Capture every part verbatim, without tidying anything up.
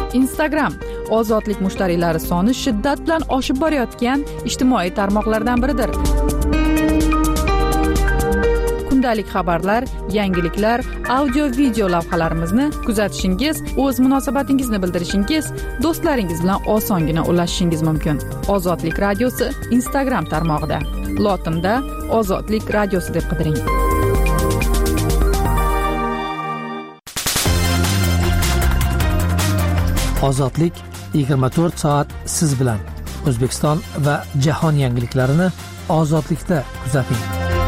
Instagram ozodlik mushtariylari soni shiddat bilan oshib borayotgan ijtimoiy tarmoqlardan biridir. Kundalik xabarlar, yangiliklar, audio-video lavhalarimizni kuzatishingiz, o'z munosabatingizni bildirishingiz, do'stlaringiz bilan osongina ulashishingiz mumkin. Ozodlik radiosi Instagram tarmog'ida. Lotinda Ozodlik radiosi deb qidiring. Ozodlik yigirma to'rt soat siz bilan. O'zbekiston va jahon yangiliklarini ozodlikda kuzating.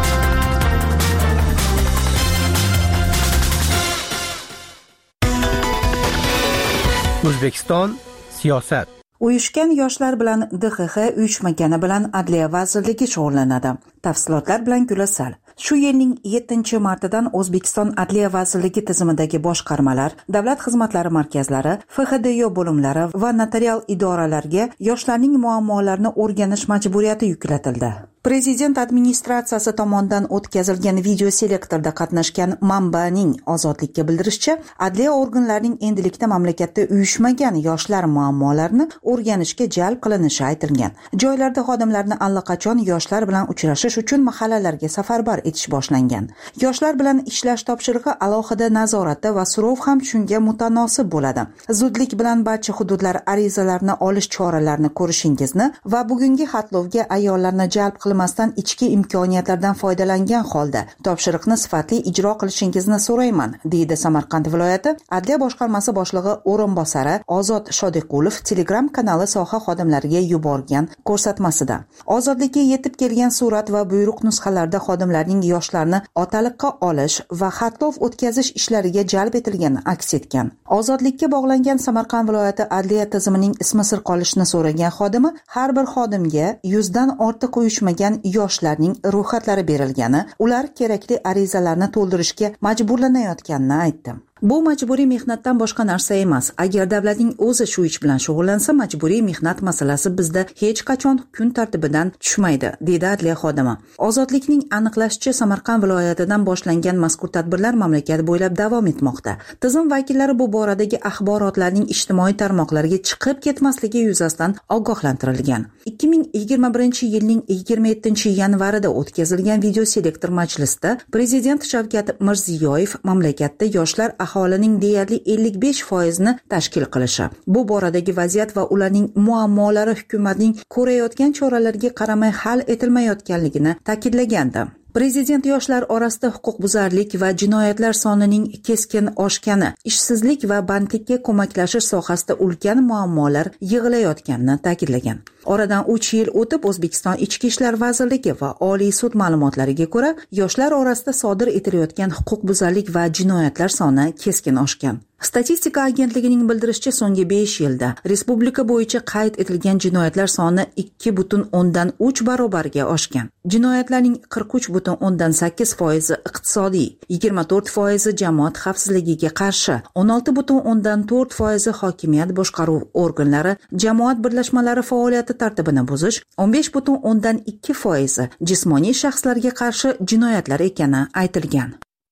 O'zbekiston siyosat. Uyushgan yoshlar bilan D X X uyushmagani bilan Adliya vazirligi shug'ullanadi. Tafsilotlar bilan Gulasal. Shu yilning yettinchi martidan O'zbekiston Adliya vazirligi tizimidagi boshqarmalar, davlat xizmatlari markazlari, F X D Y bo'limlari va notarial idoralarga yoshlarning muammolarini o'rganish majburiyati yuklatildi. Prezident administratsiyasi tomonidan o'tkazilgan video selektorda qatnashgan manbaning Ozodlikka bildirishicha, adliya organlarining endilikda mamlakatda uyushmagan yoshlar muammolarini o'rganishga jalb qilinishi aytilgan. Joylarda xodimlarni allaqachon yoshlar bilan uchrashish uchun mahallalarga safarbar etish boshlangan. Yoshlar bilan ishlash topshirig'i alohida nazoratda va so'rov ham shunga mutanosib bo'ladi. Zudlik bilan barcha hududlar arizalarni olish choralarini ko'rishingizni va bugungi xatlovga ayollarni jalb qilmasdan ichki imkoniyatlardan foydalangan holda topshiriqni sifatli ijro qilishingizni so'rayman, deydi Samarqand viloyati Adliya boshqarmasi boshlig'i o'rinbosari Ozod Shodiqulov Telegram kanali soha xodimlariga yuborgan ko'rsatmasida. Ozodlikka yetib kelgan surat va buyruq nusxalarida xodimlarning yoshlarni otaliqqa olish va xatlov o'tkazish ishlariga jalb etilgani aks etgan. Ozodlikka bog'langan Samarqand viloyati adliya tizimining ismi sir qolishini so'ragan xodimi har bir xodimga yuzdan ortiq uyushmagan yoshlarning ro'yxatlari berilgani, ular kerakli arizalarni to'ldirishga majburlanayotganini aytdi. Bu majburiy mehnatdan boshqa narsa emas. Agar davlatning o'zi shu ish bilan shug'ullansa, majburiy mehnat masalasi bizda hech qachon kun tartibidan tushmaydi, dedi adliya xodimi. Ozodlikning aniqlashicha, Samarqand viloyatidan boshlangan mazkur tadbirlar mamlakat bo'ylab davom etmoqda. Tizim vakillari bu boradagi axborotlarning ijtimoiy tarmoqlarga chiqib ketmasligi yuzasidan ogohlantirilgan. ikki ming yigirma birinchi yilning yigirma yettinchi yanvarida o'tkazilgan video selektor majlisida Prezident Shavkat Mirziyoyev mamlakatda yoshlar aholining deyarli ellik besh foizini tashkil qilishi, bu boradagi vaziyat va ularning muammolari hukumatning ko'rayotgan choralarga qaramay hal etilmayotganligini ta'kidlagandi. Prezident yoshlar orasida huquqbuzarlik va jinoyatlar sonining keskin oshgani, ishsizlik va bandlikka ko'maklashish sohasida ulkan muammolar yig'ilayotganini ta'kidlagan. Oradan uch yil o'tib O'zbekiston Ichki ishlar vazirligi va Oliy sud ma'lumotlariga ko'ra, yoshlar orasida sodir etilayotgan huquqbuzarlik va jinoyatlar soni keskin oshgan. Statistika agentligining bildirishicha, so'nggi besh yilda respublika bo'yicha qayd etilgan jinoyatlar soni ikki butun o'ndan uch barobarga oshgan. Jinoyatlarning qirq uch butun o'ndan sakkiz foizi iqtisodiy, yigirma to'rt foizi jamoat xavfsizligiga qarshi, o'n olti butun o'ndan to'rt foizi hokimiyat boshqaruv organlari, jamoat birlashmalari faoliyati tartibini buzish, o'n besh butun o'ndan ikki foizi jismoniy shaxslarga qarshi jinoyatlar ekani aytilgan.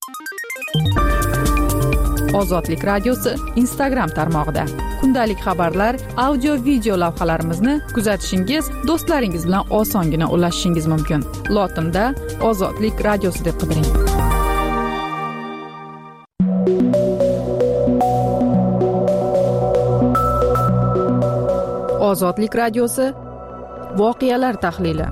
Ozodlik radiosi Instagram tarmog'ida. Kundalik xabarlar, audio-video lavhalarimizni kuzatishingiz, do'stlaringiz bilan osongina ulashishingiz mumkin. Lotinda Ozodlik radiosi deb qidiring. Ozodlik radiosi voqealar tahlili.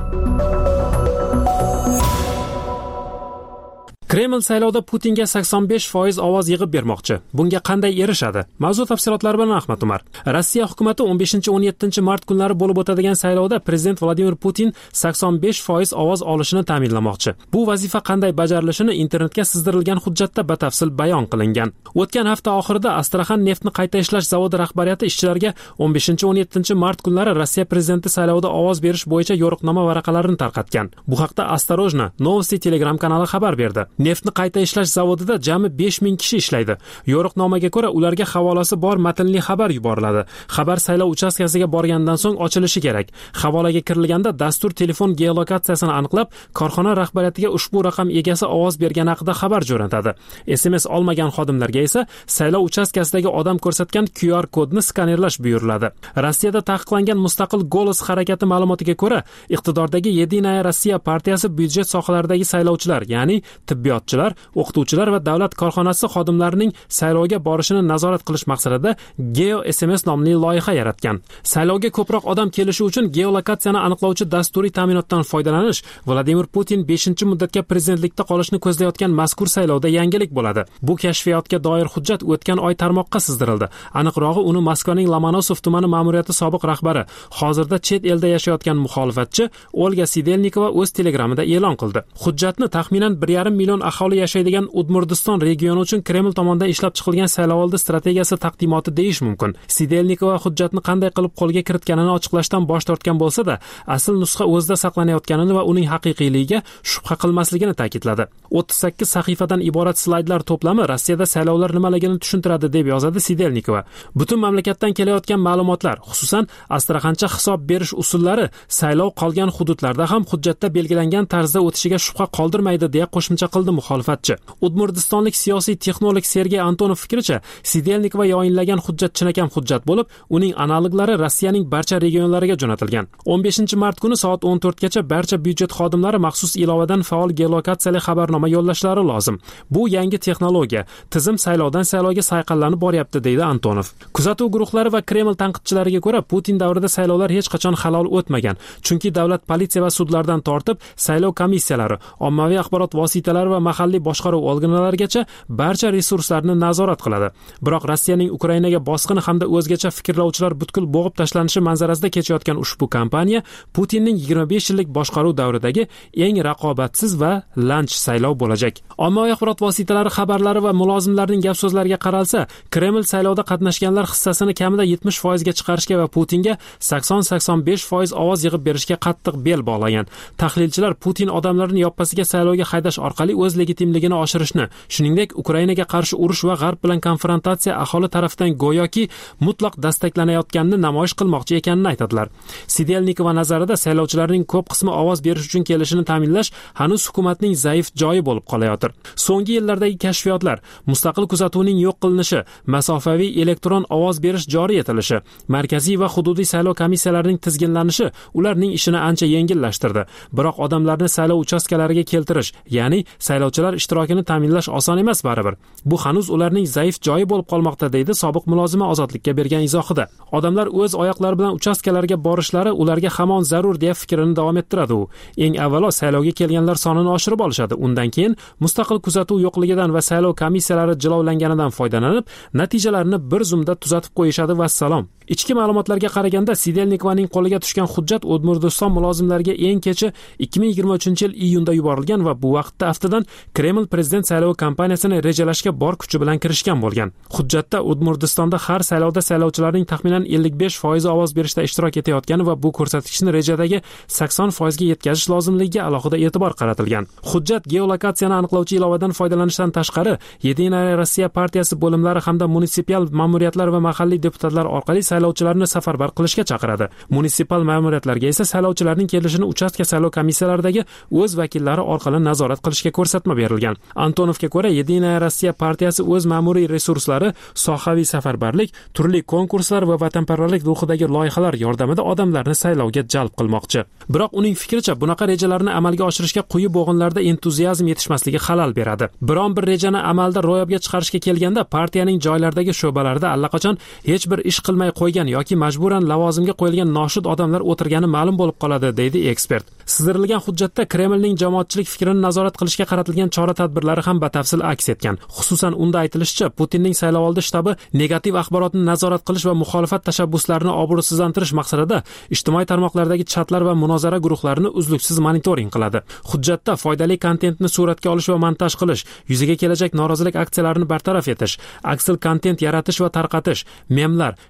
Kreml saylovda Putinga sakson besh foiz ovoz yig'ib bermoqchi. Bunga qanday erishadi? Mavzu tafsilotlari bilan Ahmad Umar. Rossiya hukumatı o'n beshinchi o'n yettinchi mart kunlari bo'lib o'tadigan saylovda prezident Vladimir Putin sakson besh foiz ovoz olishini ta'minlamoqchi. Bu vazifa qanday bajarilishini internetga sizdirilgan hujjatda batafsil bayon qilingan. O'tgan hafta oxirida Astraxan neftni qayta ishlash zavodi rahbariyati ishchilarga o'n beshinchi o'n yettinchi mart kunlari Rossiya prezidenti saylovida ovoz berish bo'yicha yo'riqnoma varaqalarini tarqatgan. Bu haqda Осторожно Novosti Telegram kanali xabar berdi. Neftni qayta ishlash zavodida jami besh ming kishi ishlaydi. Yo'riqnomaga ko'ra ularga havolasi bor matnli xabar yuboriladi. Xabar saylov uchastkasiga borgandan so'ng ochilishi kerak. Havolaga kirilganda dastur telefon geolokatsiyasini aniqlab, korxona rahbariyatiga ushbu raqam egasi ovoz bergani haqida xabar jo'natadi. S M S olmagan xodimlarga esa saylov uchastkasidagi odam ko'rsatgan Q R kodni skanerlash buyuriladi. Rossiyada taqiqlangan mustaqil Golos harakati ma'lumotiga ko'ra, iqtidordagi Yedinaya Rossiya partiyasi byudjet sohalaridagi saylovchilar, ya'ni tibbiyotchilar, o'qituvchilar va davlat korxonasi xodimlarining saylovga borishini nazorat qilish maqsadida Geo S M S nomli loyiha yaratgan. Saylovga ko'proq odam kelishi uchun geolokatsiyani aniqlovchi dasturiy ta'minotdan foydalanish Vladimir Putin beshinchi muddatga prezidentlikda qolishni ko'zlayotgan mazkur saylovda yangilik bo'ladi. Bu kashfiyotga doir hujjat o'tgan oy tarmoqqa sizdirildi. Aniqrog'i, uni Moskvaning Lomonosov tumani ma'muriyati sobiq rahbari, hozirda chet elda yashayotgan muxolifatchi Olga Sidelnikova o'z telegramida e'lon qildi. Hujjatni taxminan bir yarim million aholi yashaydigan Udmurdiston regioni uchun Kreml tomonidan ishlab chiqilgan saylovoldi strategiyasi taqdimoti deyish mumkin. Sidelnikova hujjatni qanday qilib qo'lga kiritganini ochiqlashdan bosh tortgan bo'lsa-da, asl nusxa o'zida saqlanayotganini va uning haqiqiyligiga shubha qilmasligini ta'kidladi. o'ttiz sakkiz sahifadan iborat slaydlar to'plami Rossiyada saylovlar nimaligini tushuntiradi deb yozadi Sidelnikova. Butun mamlakatdan kelayotgan ma'lumotlar, xususan Astraxancha hisob berish usullari saylov qolgan hududlarda ham hujjatda belgilangan tarzda o'tishiga shubha qoldirmaydi deya qo'shimcha qildi muxolifatchi. Udmurdistonlik siyosiy texnolog Sergey Antonov fikricha, Sidelnikova yoyinlagan hujjat chinakam hujjat bo'lib, uning analoglari Rossiyaning barcha regionlariga jo'natilgan. o'n beshinchi mart kuni soat o'n to'rtgacha barcha byudjet xodimlari maxsus ilovadan faol geolokatsiyali xabarnoma yo'llashlari lozim. Bu yangi texnologiya. Tizim saylovdan saylovga sayqallanib boryapti, deydi Antonov. Kuzatuv guruhlari va Kreml tanqidchilariga ko'ra, Putin davrida saylovlar hech qachon halol o'tmagan. Chunki davlat politsiya va sudlardan tortib, saylov komissiyalari, ommaviy axborot vositalari va mahalliy boshqaruv organlarigacha barcha resurslarni nazorat qiladi. Biroq Rossiyaning Ukrainaga bosqini hamda o'zgacha fikrlovchilar butkul bo'g'ib tashlanishi manzarasida kechayotgan ushbu kampaniya Putinning yigirma besh yillik boshqaruv davridagi eng raqobatsiz va lanch saylov bo'lajak. Ommaviy axborot vositalari xabarlari va mulozimlarning gap so'zlariga qaralsa, Kreml saylovda qatnashganlar hissasini kamida yetmish foizga chiqarishga va Putinga sakson sakson besh foiz ovoz yig'ib berishga qattiq bel bog'lagan. Tahlilchilar Putin odamlarni yoppasiga saylovga haydash orqali o'z legitimligini oshirishni, shuningdek Ukrainaga qarshi urush va G'arb bilan konfrontatsiya aholi tarafidan go'yoki mutlaq dastaklanayotganini namoyish qilmoqchi ekanini aytadilar. Sidelnikova nazarida saylovchilarning ko'p qismi ovoz berish uchun kelishini ta'minlash hanuz hukumatning zaif joyi bo'lib qolayotir. So'nggi yillardagi kashfiyotlar, mustaqil kuzatuvning yo'q qilinishi, masofaviy elektron ovoz berish joriy etilishi, markaziy va hududiy saylov komissiyalarining tizginlanishi ularning ishini ancha yengillashtirdi. Biroq odamlarni saylov uchastkalariga keltirish, ya'ni saylovchilar ishtirokini ta'minlash oson emas baribir. Bu hanuz ularning zaif joyi bo'lib qolmoqda, deydi sobiq mulozima Ozodlikka bergan izohida. Odamlar o'z oyoqlari bilan uchastkalarga borishlari ularga hamon zarur deya fikrini davom ettiradi u. Eng avvalo saylovga kelganlar sonini oshirib olishadi. Undan keyin mustaqil kuzatuv yo'qligidan va saylov komissiyalari jilovlanganidan foydalanib, natijalarni bir zumda tuzatib qo'yishadi va salom. Ichki ma'lumotlarga qaraganda Sidelnikovaning qo'liga tushgan hujjat Udmurdiston mulozimlariga eng kechi ikki ming yigirma uchinchi yil iyunda yuborilgan va bu vaqtda aftidan Kreml prezident saylovi kampaniyasini rejalashga bor kuchi bilan kirishgan bo'lgan. Hujjatda Udmurdistonda har saylovda saylovchilarning taxminan ellik besh foiz ovoz berishda ishtirok etayotgani va bu ko'rsatkichni rejadagi sakson foizga yetkazish lozimligiga alohida e'tibor qaratilgan. Hujjat geolokatsiyani aniqlovchi ilovadan foydalanishdan tashqari, Yedinaya Rossiya partiyasi bo'limlari hamda munitsipal ma'muriyatlar va mahalliy deputatlar orqali saylovchilarni safarbar qilishga chaqiradi. Munisipal ma'muriyatlarga esa saylovchilarning kelishini uchastka saylov komissiyalaridagi o'z vakillari orqali nazorat qilishga ko'rsatma berilgan. Antonovga ko'ra, Yedinaya Rossiya partiyasi o'z ma'muriy resurslari, sohaviy safarbarlik, turli konkurslar va vatanparvarlik ruhidagi loyihalar yordamida odamlarni saylovga jalb qilmoqchi. Biroq uning fikricha, bunaqa rejalarni amalga oshirishga quyi bo'g'inlarda entuziazm yetishmasligi xalal beradi. Biron bir rejani amalda ro'yobga chiqarishga kelganda partiyaning joylardagi sho'balarida allaqachon hech bir ish qilmay qo'ygan yoki majburan lavozimga qo'yilgan noshud odamlar o'tirgani ma'lum bo'lib qoladi, deydi ekspert. Sizdirilgan hujjatda Kremlning jamoatchilik fikrini nazorat qilishga qaratilgan chora-tadbirlari ham batafsil aks etgan. Xususan, unda aytilishicha, Putinning saylovoldi shtabi negativ axborotni nazorat qilish va muxolifat tashabbuslarini obro'sizlantirish maqsadida ijtimoiy tarmoqlardagi chatlar va munozara guruhlarini uzluksiz monitoring qiladi. Hujjatda foydali kontentni suratga olish va montaj qilish, yuzaga kelajak norozilik aksiyalarini bartaraf etish, aksal kontent yaratish va tarqatish, memlar, feyklar,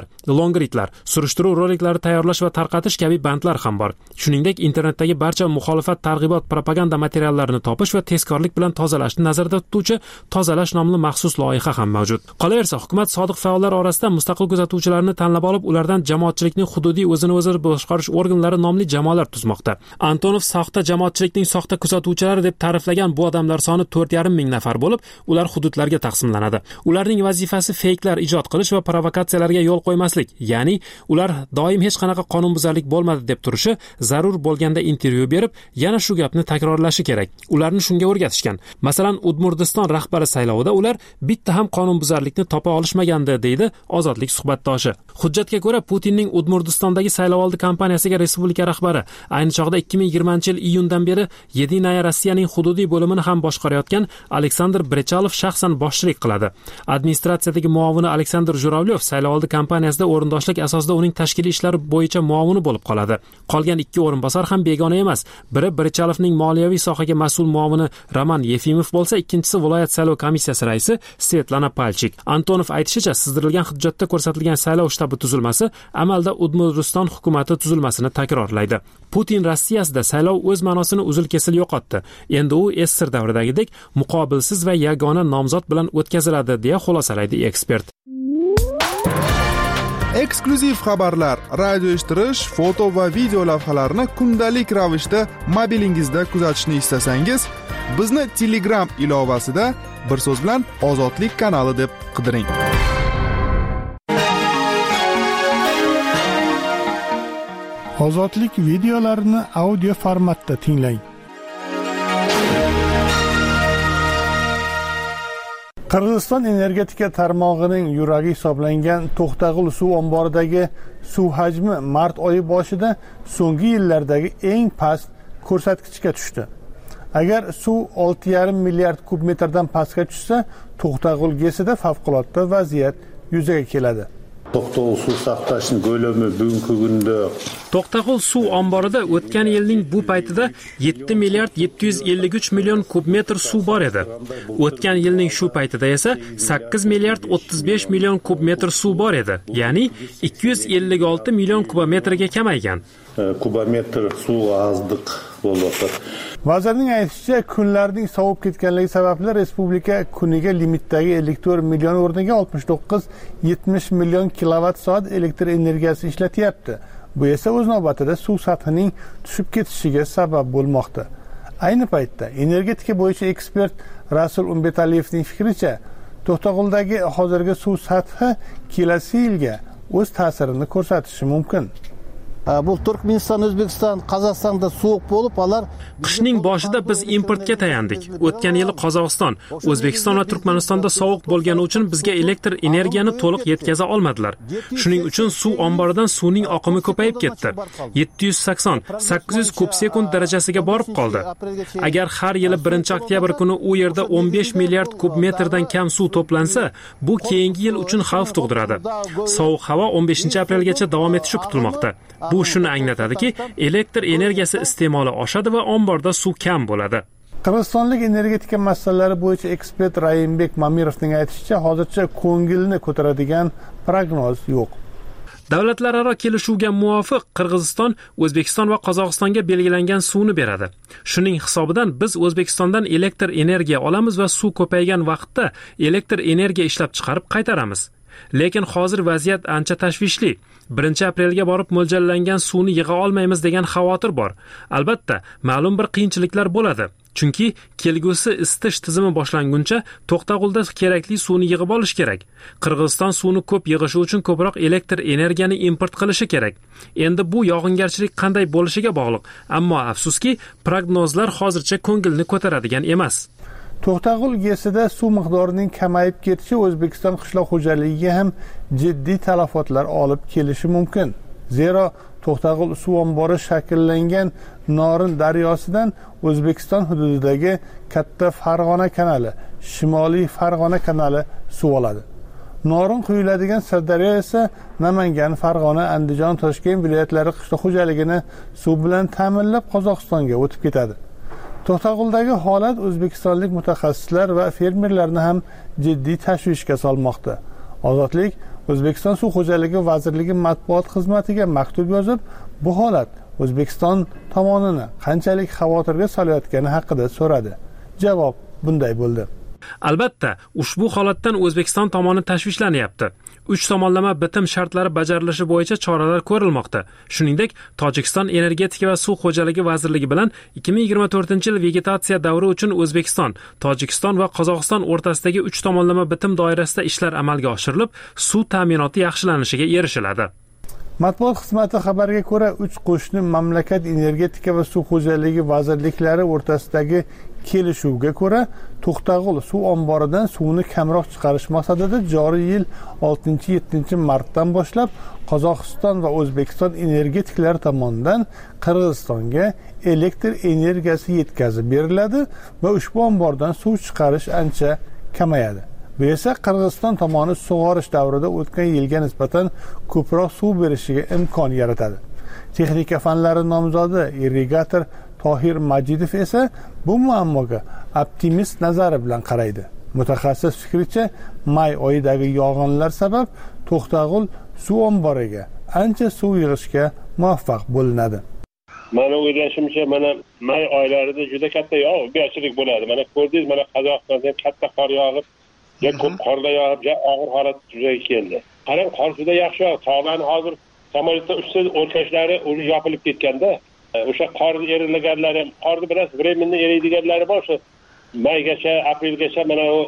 videolar, longritlar, surishtiruv roliklari tayyorlash va tarqatish kabi bandlar ham bor. Shuningdek, internetdagi barcha muxolifat, targ'ibot, propaganda materiallarini topish va tezkorlik bilan tozalashni nazarda tutuvchi tozalash nomli maxsus loyiha ham mavjud. Qolaversa, hukumat sodiq faollar orasida mustaqil kuzatuvchilarni tanlab olib, ulardan jamoatchilikning hududiy o'zini o'zi boshqarish organlari nomli jamoalar tuzmoqda. Antonov soxta jamoatchilikning soxta kuzatuvchilari deb ta'riflagan bu odamlar soni to'rt yarim ming nafar bo'lib, ular hududlarga taqsimlanadi. Ularning vazifasi feyklar ijod qilish va provokatsiyalarga yo'l qo'ymaslik, ya'ni ular doim hech qanaqa qonunbuzarlik bo'lmadi deb turishi, zarur bo'lganda intervyu berib, yana shu gapni takrorlashi kerak. Ularni shunga o'rgatishgan. Masalan, Udmurdiston rahbari saylovida ular bitta ham qonunbuzarlikni topa olishmagandi, deydi Ozodlik suhbatdoshi. Hujjatga ko'ra, Putinning Udmurdistondagi saylovoldi kampaniyasiga respublika rahbari ayni chog'da ikki ming yigirmanchi yil iyundan beri Yedinaya Rossiyaning hududiy bo'limini ham boshqarayotgan Aleksandr Brechalov shaxsan boshchilik qiladi. Administratsiyadagi muovini Aleksandr Juravlyov saylovoldi kampaniyasida o'rindoshlik asosida uning tashkiliy ishlari bo'yicha muovini bo'lib qoladi. Qolgan ikki o'rinbosar ham begona emas. Biri Brechalovning moliyaviy sohaga mas'ul muovini Roman Yefimov bo'lsa, ikkinchisi viloyat saylov komissiyasi raisi Svetlana Palchik. Antonov aytishicha, sizdirilgan hujjatda ko'rsatilgan saylov shtabi tuzilmasi amalda Udmurdiston hukumati tuzilmasini takrorlaydi. Putin Rossiyasida saylov o'z ma'nosini uzil-kesil yo'qotdi. Endi u Essir davridagidek muqobilsiz va yagona nomzod bilan o'tkaziladi, deya xulosalaydi ekspert. Eksklyuziv xabarlar, radio eshittirish, foto va video lavhalarni kundalik ravishda mobilingizda kuzatishni istasangiz, bizni Telegram ilovasida bir so'z bilan Ozodlik kanali deb qidiring. Ozodlik videolarini audio formatda tinglang. Qirg'iziston energetika tarmog'ining yuragi hisoblangan To'xtag'ul suv omboridagi suv hajmi mart oyi boshida so'nggi yillardagi eng past ko'rsatkichga tushdi. Agar suv olti yarim milliard kub metrdan pastga tushsa, To'xtag'ul GESida favqulodda vaziyat yuzaga keladi. To'xtag'ul suv saqlashning ko'lami bugungi kunda To'xtag'ul suv omborida o'tgan yilning bu paytida yetti milliard yetti yuz ellik uch million kub metr suv bor edi. O'tgan yilning shu paytida esa sakkiz milliard o'ttiz besh million kub metr suv bor edi. Ya'ni ikki yuz ellik olti million kubometrga kamaygan. Kubometr suv ozdiq bo'ldi. Vazirning aytishicha, kunlarning sovib ketganligi sababli respublika kuniga limitdagi elektr million o'rniga oltmish to'qqiz yetmish million kilovatt soat elektr energiyasi ishlatyapti. Bu esa o'z navbatida suv sathining tushib ketishiga sabab bo'lmoqda. Ayni paytda energetika bo'yicha ekspert Rasul Umbetaliyevning fikricha, To'xtag'uldagi hozirgi suv sathi kelasi yilga o'z ta'sirini ko'rsatishi mumkin. Bu Turkmeniston, O'zbekiston, Qozog'istonda sovuq bo'lib, ular qishning boshida biz importga tayandik. O'tgan yili Qozog'iston, O'zbekiston va Turkmanistonda sovuq bo'lgani uchun bizga elektr energiyani to'liq yetkaza olmadilar. Shuning uchun suv omboridan suvning oqimi ko'payib ketdi. yetti yuz sakson sakkiz yuz kub sekund darajasiga borib qoldi. Agar har yili birinchi oktyabr kuni u yerda o'n besh milliard kub metrdan kam suv to'plansa, bu keyingi yil uchun xavf tug'diradi. Sovuq havo o'n beshinchi aprelgacha davom etishi kutilmoqda. Bu shuni anglatadiki, elektr energiyasi iste'moli oshadi va omborda suv kam bo'ladi. Qirg'izistonlik energetika masalalari bo'yicha ekspert Rayimbek Mamirovning aytishicha, hozircha ko'ngilni ko'taradigan prognoz yo'q. Davlatlararo kelishuvga muvofiq Qirg'iziston O'zbekiston va Qozog'istonga belgilangan suvni beradi. Shuning hisobidan biz O'zbekistondan elektr energiya olamiz va suv ko'paygan vaqtda elektr energiya ishlab chiqarib qaytaramiz. Lekin hozir vaziyat ancha tashvishli. birinchi aprelga borib mo'ljallangan suvni yig'a olmaymiz degan xavotir bor. Albatta, ma'lum bir qiyinchiliklar bo'ladi. Chunki kelgusi isitish tizimi boshlanguncha To'xtag'ulda kerakli suvni yig'ib olish kerak. Qirg'iziston suvni ko'p yig'ishi uchun ko'proq elektr energiyani import qilishi kerak. Endi bu yog'ingarchilik qanday bo'lishiga bog'liq. Ammo afsuski, prognozlar hozircha ko'ngilni ko'taradigan emas. To'xtag'ul GESida suv miqdorining kamayib ketishi O'zbekiston qishloq xo'jaligiga ham jiddiy talafotlar olib kelishi mumkin. Zero To'xtag'ul suv ombori shakllangan Norin daryosidan O'zbekiston hududidagi katta Farg'ona kanali, Shimoliy Farg'ona kanali suv oladi. Norin quyiladigan Sirdaryo esa Namangan, Farg'ona, Andijon, Toshkent viloyatlari qishloq xo'jaligini suv bilan ta'minlab Qozog'istonga o'tib ketadi. To'xtag'uldagi holat o'zbekistonlik mutaxassislar va fermerlarni ham jiddiy tashvishga solmoqda. Ozodlik O'zbekiston suv xo'jaligi vazirligi matbuot xizmatiga maktub yozib, bu holat O'zbekiston tomonini qanchalik xavotirga solayotgani haqida so'radi. Javob bunday bo'ldi. Albatta, ushbu holatdan O'zbekiston tomoni tashvishlanyapti. uch tomonlama bitim shartlari bajarilishi bo'yicha choralar ko'rilmoqda. Shuningdek, Tojikiston energetika va suv xo'jaligi vazirligi bilan ikki ming yigirma to'rtinchi yil vegetatsiya davri uchun O'zbekiston, Tojikiston va Qozog'iston o'rtasidagi uch tomonlama bitim doirasida ishlar amalga oshirilib, suv ta'minoti yaxshilanishiga erishiladi. Matbuot xizmati xabariga ko'ra, uch qo'shni mamlakat energetika va suv xo'jaligi vazirliklari o'rtasidagi kelishuvga ko'ra, To'xtag'ul suv omboridan suvni kamroq chiqarish maqsadida joriy yil oltinchi yettinchi martdan boshlab Qozog'iston va O'zbekiston energetiklari tomonidan Qirg'izistonga elektr energiyasi yetkazib beriladi va ushbu ombordan suv chiqarish ancha kamayadi. Bu esa Qirg'iziston tomoni sug'orish davrida o'tgan yilga nisbatan ko'proq suv berishiga imkon yaratadi. Texnika fanlari nomzodi irrigator Tohir Majidov esa bu muammoga optimist nazari bilan qaraydi. Mutaxassis fikricha, may oyidagi yog'inlar sabab To'xtag'ul suv omboriga ancha suv yig'ishga muvaffaq bo'linadi. Mana o'ylashimcha, mana may oylarida juda katta yog'ingarchilik bo'ladi. Mana ko'rdingiz, mana Qozog'istonda ham katta qor yog'ib, ya ko'p qorda yog'ib, ya og'ir holat yuzaga keldi. Qarang, qor juda yaxshi yog'di. Tog'larni hozir samolyotda uchta o'rkashlari o'zi yopilib ketganda, o'sha qor erilaganlari ham, qorni biroz временно eriydiganlari bor. O'sha maygacha, aprelgacha mana u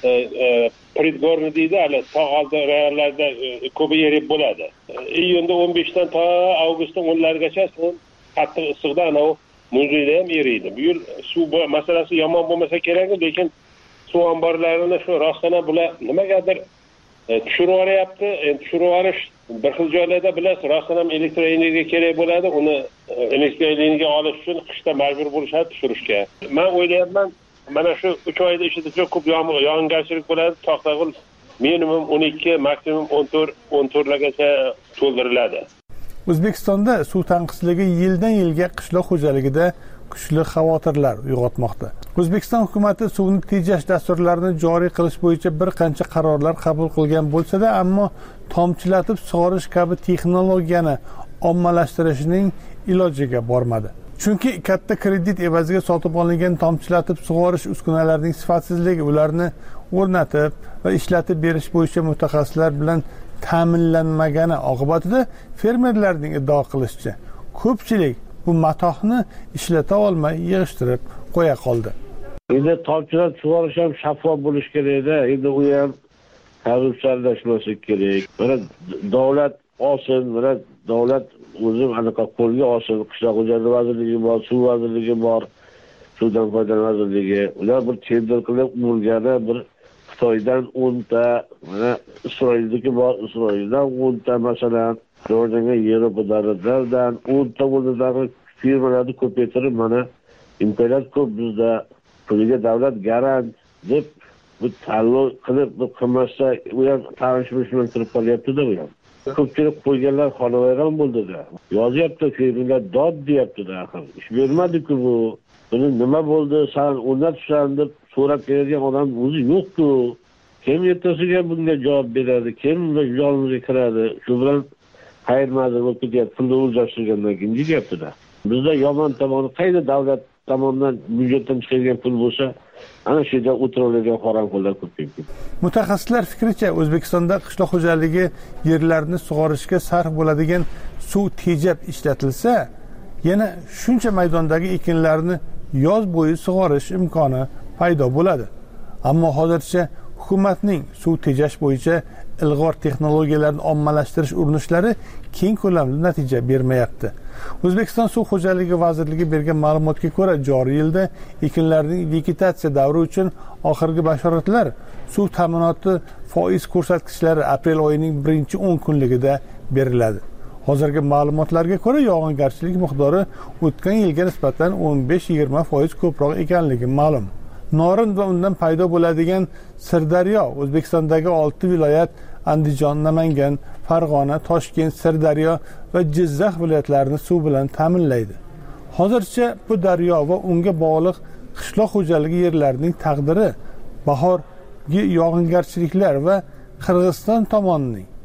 predgorni deydi, hali tog' oldi rayonlarda ko'p erib bo'ladi. Iyunda o'n beshdan to avgustning o'nlarigacha so'ng qattiq issiqdan u muzeyda ham eriydi. Bu yil suv masalasi yomon bo'lmasa kerak, lekin suv omborlarini shu rostana bular nimagadir tushirib yuboryapti. Endi tushirib yuborish bir xil joylarda bilasiz, rostdan ham elektr energiya kerak bo'ladi. Uni elektr energiya olish uchun qishda majbur bo'lishadi tushirishga. Men o'ylayapman, mana shu uch oyda ichida juda ko'p yog'ingarchilik bo'ladi. To'xtag'ul minimum o'n ikki, maksimum o'n to'rt o'n to'rtlargacha to'ldiriladi. O'zbekistonda suv tanqisligi yildan yilga qishloq xo'jaligida kuchli xavotirlar uyg'otmoqda. O'zbekiston hukumatı suvni tejash dasturlarini joriy qilish bo'yicha bir qancha qarorlar qabul qilgan bo'lsa-da, ammo tomchilatib sug'orish kabi texnologiyani ommalashtirishning ilojiga bormadi. Chunki katta kredit evaziga sotib olingan tomchilatib sug'orish uskunalarining sifatsizligi, ularni o'rnatib va ishlatib berish bo'yicha mutaxassislar bilan ta'minlanmagani oqibatida fermerlarning iddao qilishicha, ko'pchilik bu matohni ishlata olmay yig'ishtirib qo'ya qoldi. Endi tomchilatib sug'orish ham shaffof bo'lish kerak-da. Endi u ham korrupsiyalashmasligi kerak. Mana davlat olsin, mana davlat o'zi anaqa qo'lga olsin. Qishloq xo'jaligi vazirligi bor, suv vazirligi bor, suvdan foydalanish vazirligi. Ular bir tender qilib bo'lgani bir Xitoydan o'nta, mana Isroildagi bor, Isroildan o'nta masalan, Jordanga Yevropa davlatlaridan o'nta o'rnidagi firmalarni ko'paytirib, mana imkoniyat ko'p bizda, puliga davlat garant deb bu tanlov qilib bu qilmasa, u ham tanishmish bilan turib qolyapti-da bu ham. Ko'pchilik qo'yganlar xonavayron bo'ldi-da. Yozyapti, firmalar dod deyapti-da axir. Ish bermadi-ku bu. Buni nima bo'ldi, san o'rnatsan deb so'rab keladigan odam o'zi yo'q-ku. Kim ertasiga bunga javob beradi? Kim bunga jonimizga kiradi? Shu bilan qayermadir bo'lib ketyapti, pulni o'zlashtirgandan keyin deyapti-da. Bizda yomon tomoni qayda davlat tomonidan byudjetdan chiqadigan pul bo'lsa, ana shu yerda o'tiradigan qoramqullar ko'p ketdi. Mutaxassislar fikricha, O'zbekistonda qishloq xo'jaligi yerlarini sug'orishga sarf bo'ladigan suv tejab ishlatilsa, yana shuncha maydondagi ekinlarni yoz bo'yi sug'orish imkoni paydo bo'ladi. Ammo hozircha hukumatning suv tejash bo'yicha ilg'or texnologiyalarni ommalashtirish urinishlari keng ko'lamli natija bermayapti. O'zbekiston suv xo'jaligi vazirligi bergan ma'lumotga ko'ra, joriy yilda ekinlarning vegetatsiya davri uchun oxirgi bashoratlar suv ta'minoti foiz ko'rsatkichlari aprel oyining birinchi o'n kunligida beriladi. Hozirgi ma'lumotlarga ko'ra, yog'ingarchilik miqdori o'tgan yilga nisbatan o'n besh yigirma foiz ko'proq ekanligi ma'lum. Norin va undan paydo bo'ladigan Sirdaryo O'zbekistondagi olti viloyat Andijon, Namangan, Farg'ona, Toshkent, Sirdaryo va Jizzax viloyatlarini suv bilan ta'minlaydi. Hozircha bu daryo va unga bog'liq qishloq xo'jaligi yerlarining taqdiri bahorgi yog'ingarchiliklar va Qirg'iziston tomonining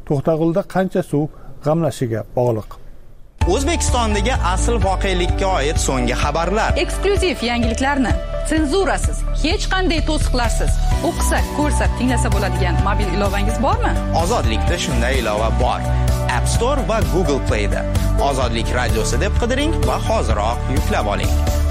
To'xtag'ulda qancha suv g'amlashiga bog'liq. O'zbekistondagi asl voqelikka oid so'nggi xabarlar. Eksklyuziv yangiliklarni senzurasiz, hech qanday to'siqlarsiz o'qisa, ko'rsa, tinglasa bo'ladigan mobil ilovangiz bormi? Ozodlikda shunday ilova bor. App Store va Google Play'da Ozodlik radiosi deb qidiring va hoziroq yuklab oling.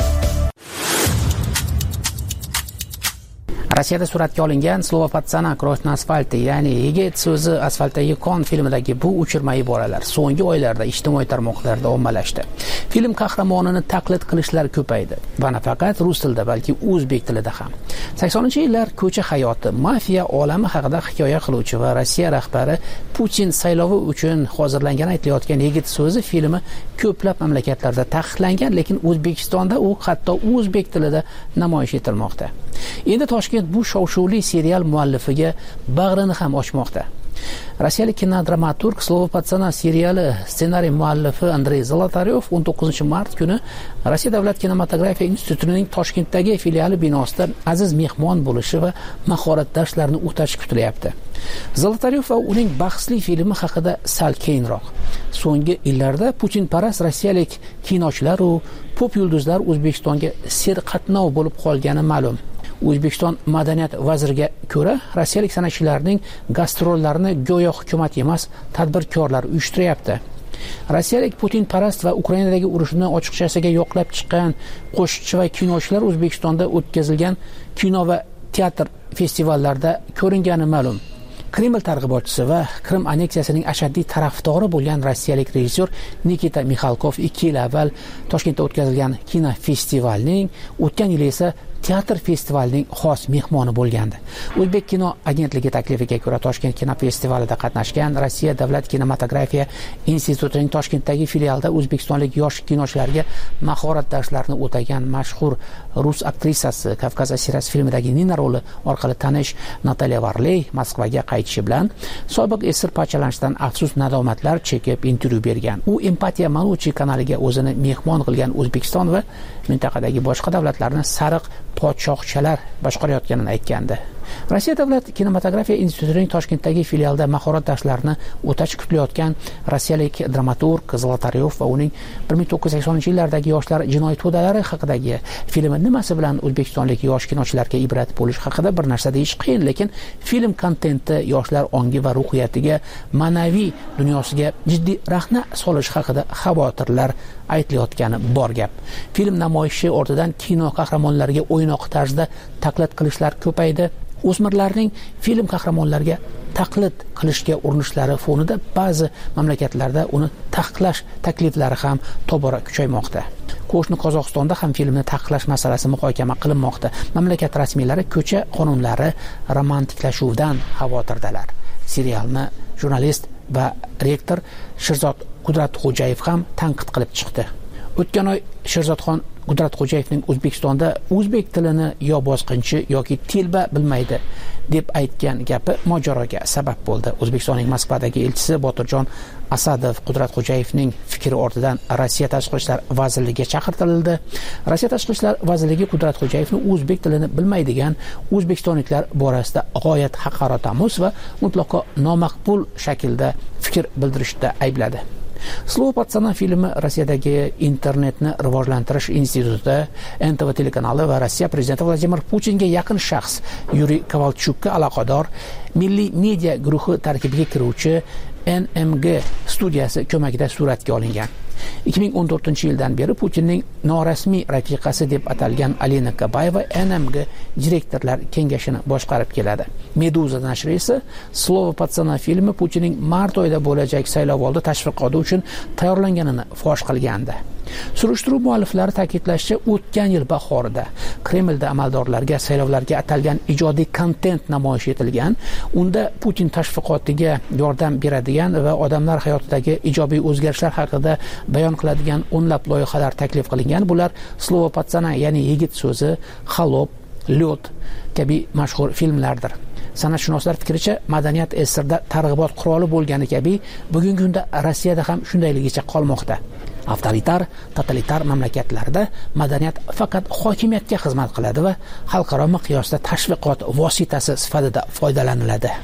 Rossiyada suratga olingan Slova patsana Kровь на asfalti, ya'ni yigit so'zi asfaltdagi qon filmidagi bu uchirma iboralar so'nggi oylarda ijtimoiy tarmoqlarda ommalashdi. Film qahramonini taqlid qilishlar ko'paydi va nafaqat rus tilida, balki o'zbek tilida ham. saksoninchi yillar ko'cha hayoti, mafiya olami haqida hikoya qiluvchi va Rossiya rahbari Putin saylovi uchun hozirlangani aytilayotgan yigit so'zi filmi ko'plab mamlakatlarda taqiqlangan, lekin O'zbekistonda u hatto o'zbek tilida namoyish etilmoqda. Endi Toshkent bu shov-shuvli serial muallifiga bag'rini ham ochmoqda. Rossiyalik kinodramaturg Slova patsana seriali ssenariy muallifi Andrey Zolotaryov o'n to'qqizinchi mart kuni Rossiya davlat kinematografiya institutining Toshkentdagi filiali binosida aziz mehmon bo'lishi va mahorat darslarini o'tashi kutilyapti. Zolotaryov va uning bahsli filmi haqida sal keyinroq. So'nggi yillarda Putinparast rossiyalik kinochilar va pop yulduzlar O'zbekistonga serqatnov bo'lib qolgani ma'lum. O'zbekiston madaniyat vaziriga ko'ra, rossiyalik san'atchilarning gastrollarini go'yo hukumat emas, tadbirkorlar uyushtiryapti. Rossiyalik Putinparast va Ukrainadagi urushni ochiqchasiga yoqlab chiqqan qo'shiqchi va kinochilar O'zbekistonda o'tkazilgan kino va teatr festivallarida ko'ringani ma'lum. Kreml targ'ibotchisi va Krim anneksiyasining ashaddiy tarafdori bo'lgan rossiyalik rejissyor Nikita Mixalkov ikki yil avval Toshkentda o'tkazilgan kino festivalning, o'tgan yil esa teatr festivalining xos mehmoni bo'lgandi. O'zbek kino agentligi taklifiga ko'ra Toshkent kino festivalida qatnashgan Rossiya davlat kinematografiya institutining Toshkentdagi filialida o'zbekistonlik yosh kinochilarga mahorat darslarini o'tagan mashhur rus aktrisasi Kavkaz asirasi filmidagi Nina roli orqali tanish Natalya Varley Moskvaga qaytishi bilan sobiq esir parchalanishidan afsus nadomatlar chekib intervyu bergan. U Empatiya Manuchi kanaliga o'zini mehmon qilgan O'zbekiston va mintaqadagi boshqa davlatlarni sariq podshohchalar boshqarayotganini aytgandi. Rossiya davlat kinematografiya institutining Toshkentdagi filialida mahorat darslarini o'tash kutilayotgan rossiyalik dramaturg Zolotaryov va uning bir ming to'qqiz yuz saksoninchi yillardagi yoshlar jinoiy to'dalari haqidagi filmi nimasi bilan o'zbekistonlik yosh kinochilarga ibrat bo'lish haqida bir narsa deyish qiyin, lekin film kontenti yoshlar ongi va ruhiyatiga, ma'naviy dunyosiga jiddiy rahna solish haqida xavotirlar aytilayotgani bor gap. Film namoyishi ortidan kino qahramonlariga o'ynoq tarzda taqlid qilishlar ko'paydi. O'smirlarning film qahramonlariga taqlid qilishga urinishlari fonida ba'zi mamlakatlarda uni taqiqlash takliflari ham tobora kuchaymoqda. Qo'shni Qozog'istonda ham filmni taqiqlash masalasi muhokama qilinmoqda. Mamlakat rasmiylari ko'cha qonunlari romantiklashuvidan xavotirdalar. Serialni jurnalist va rektor Sherzod Qudratxo'jayev ham tanqid qilib chiqdi. O'tgan oy Sherzodxon Qudratxo'jayevning O'zbekistonda o'zbek tilini yo bosqinchi yoki telba bilmaydi deb aytgan gapi mojaroga sabab bo'ldi. O'zbekistonning Moskvadagi elchisi Botirjon Asadov Qudratxo'jayevning fikri ortidan Rossiya Tashqi ishlar vazirligiga chaqirtirildi. Rossiya Tashqi ishlar vazirligi Qudratxo'jayevni o'zbek tilini bilmaydigan o'zbekistonliklar borasida g'oyat haqoratomuz va mutlaqo nomaqbul shaklda fikr bildirishda aybladi. Slova patsana filmi Rossiyadagi internetni rivojlantirish instituti, N T V telekanali va Rossiya prezidenti Vladimir Putinga yaqin shaxs Yuriy Kovalchukka aloqador milliy media guruhi tarkibiga kiruvchi N M G studiyasi ko'magida suratga olingan. ikki ming o'n to'rtinchi yildan beri Putinning norasmiy rafiqasi deb atalgan Alina Kabayeva N M G direktorlar kengashini boshqarib keladi. Meduza nashri esa Slova patsana filmi Putinning mart oyida bo'lajak saylovoldi tashviqoti uchun tayyorlanganini fosh qilgandi. Surishtiruv mualliflari ta'kidlashicha, o'tgan yil bahorida Kremlda amaldorlarga saylovlarga atalgan ijodiy kontent namoyish etilgan. Unda Putin tashviqotiga yordam beradigan va odamlar hayotidagi ijobiy o'zgarishlar haqida bayon qiladigan o'nlab loyihalar taklif qilingan. Bular Slova patsana, ya'ni yigit so'zi, Xalob, Lyot kabi mashhur filmlardir. San'atshunoslar fikricha, madaniyat esirda targ'ibot quroli bo'lgani kabi bugungi kunda Rossiyada ham shundayligicha qolmoqda. Avtoritar, totalitar mamlakatlarda madaniyat faqat hokimiyatga xizmat qiladi va xalqaro miqyosda tashviqot vositasi sifatida foydalaniladi.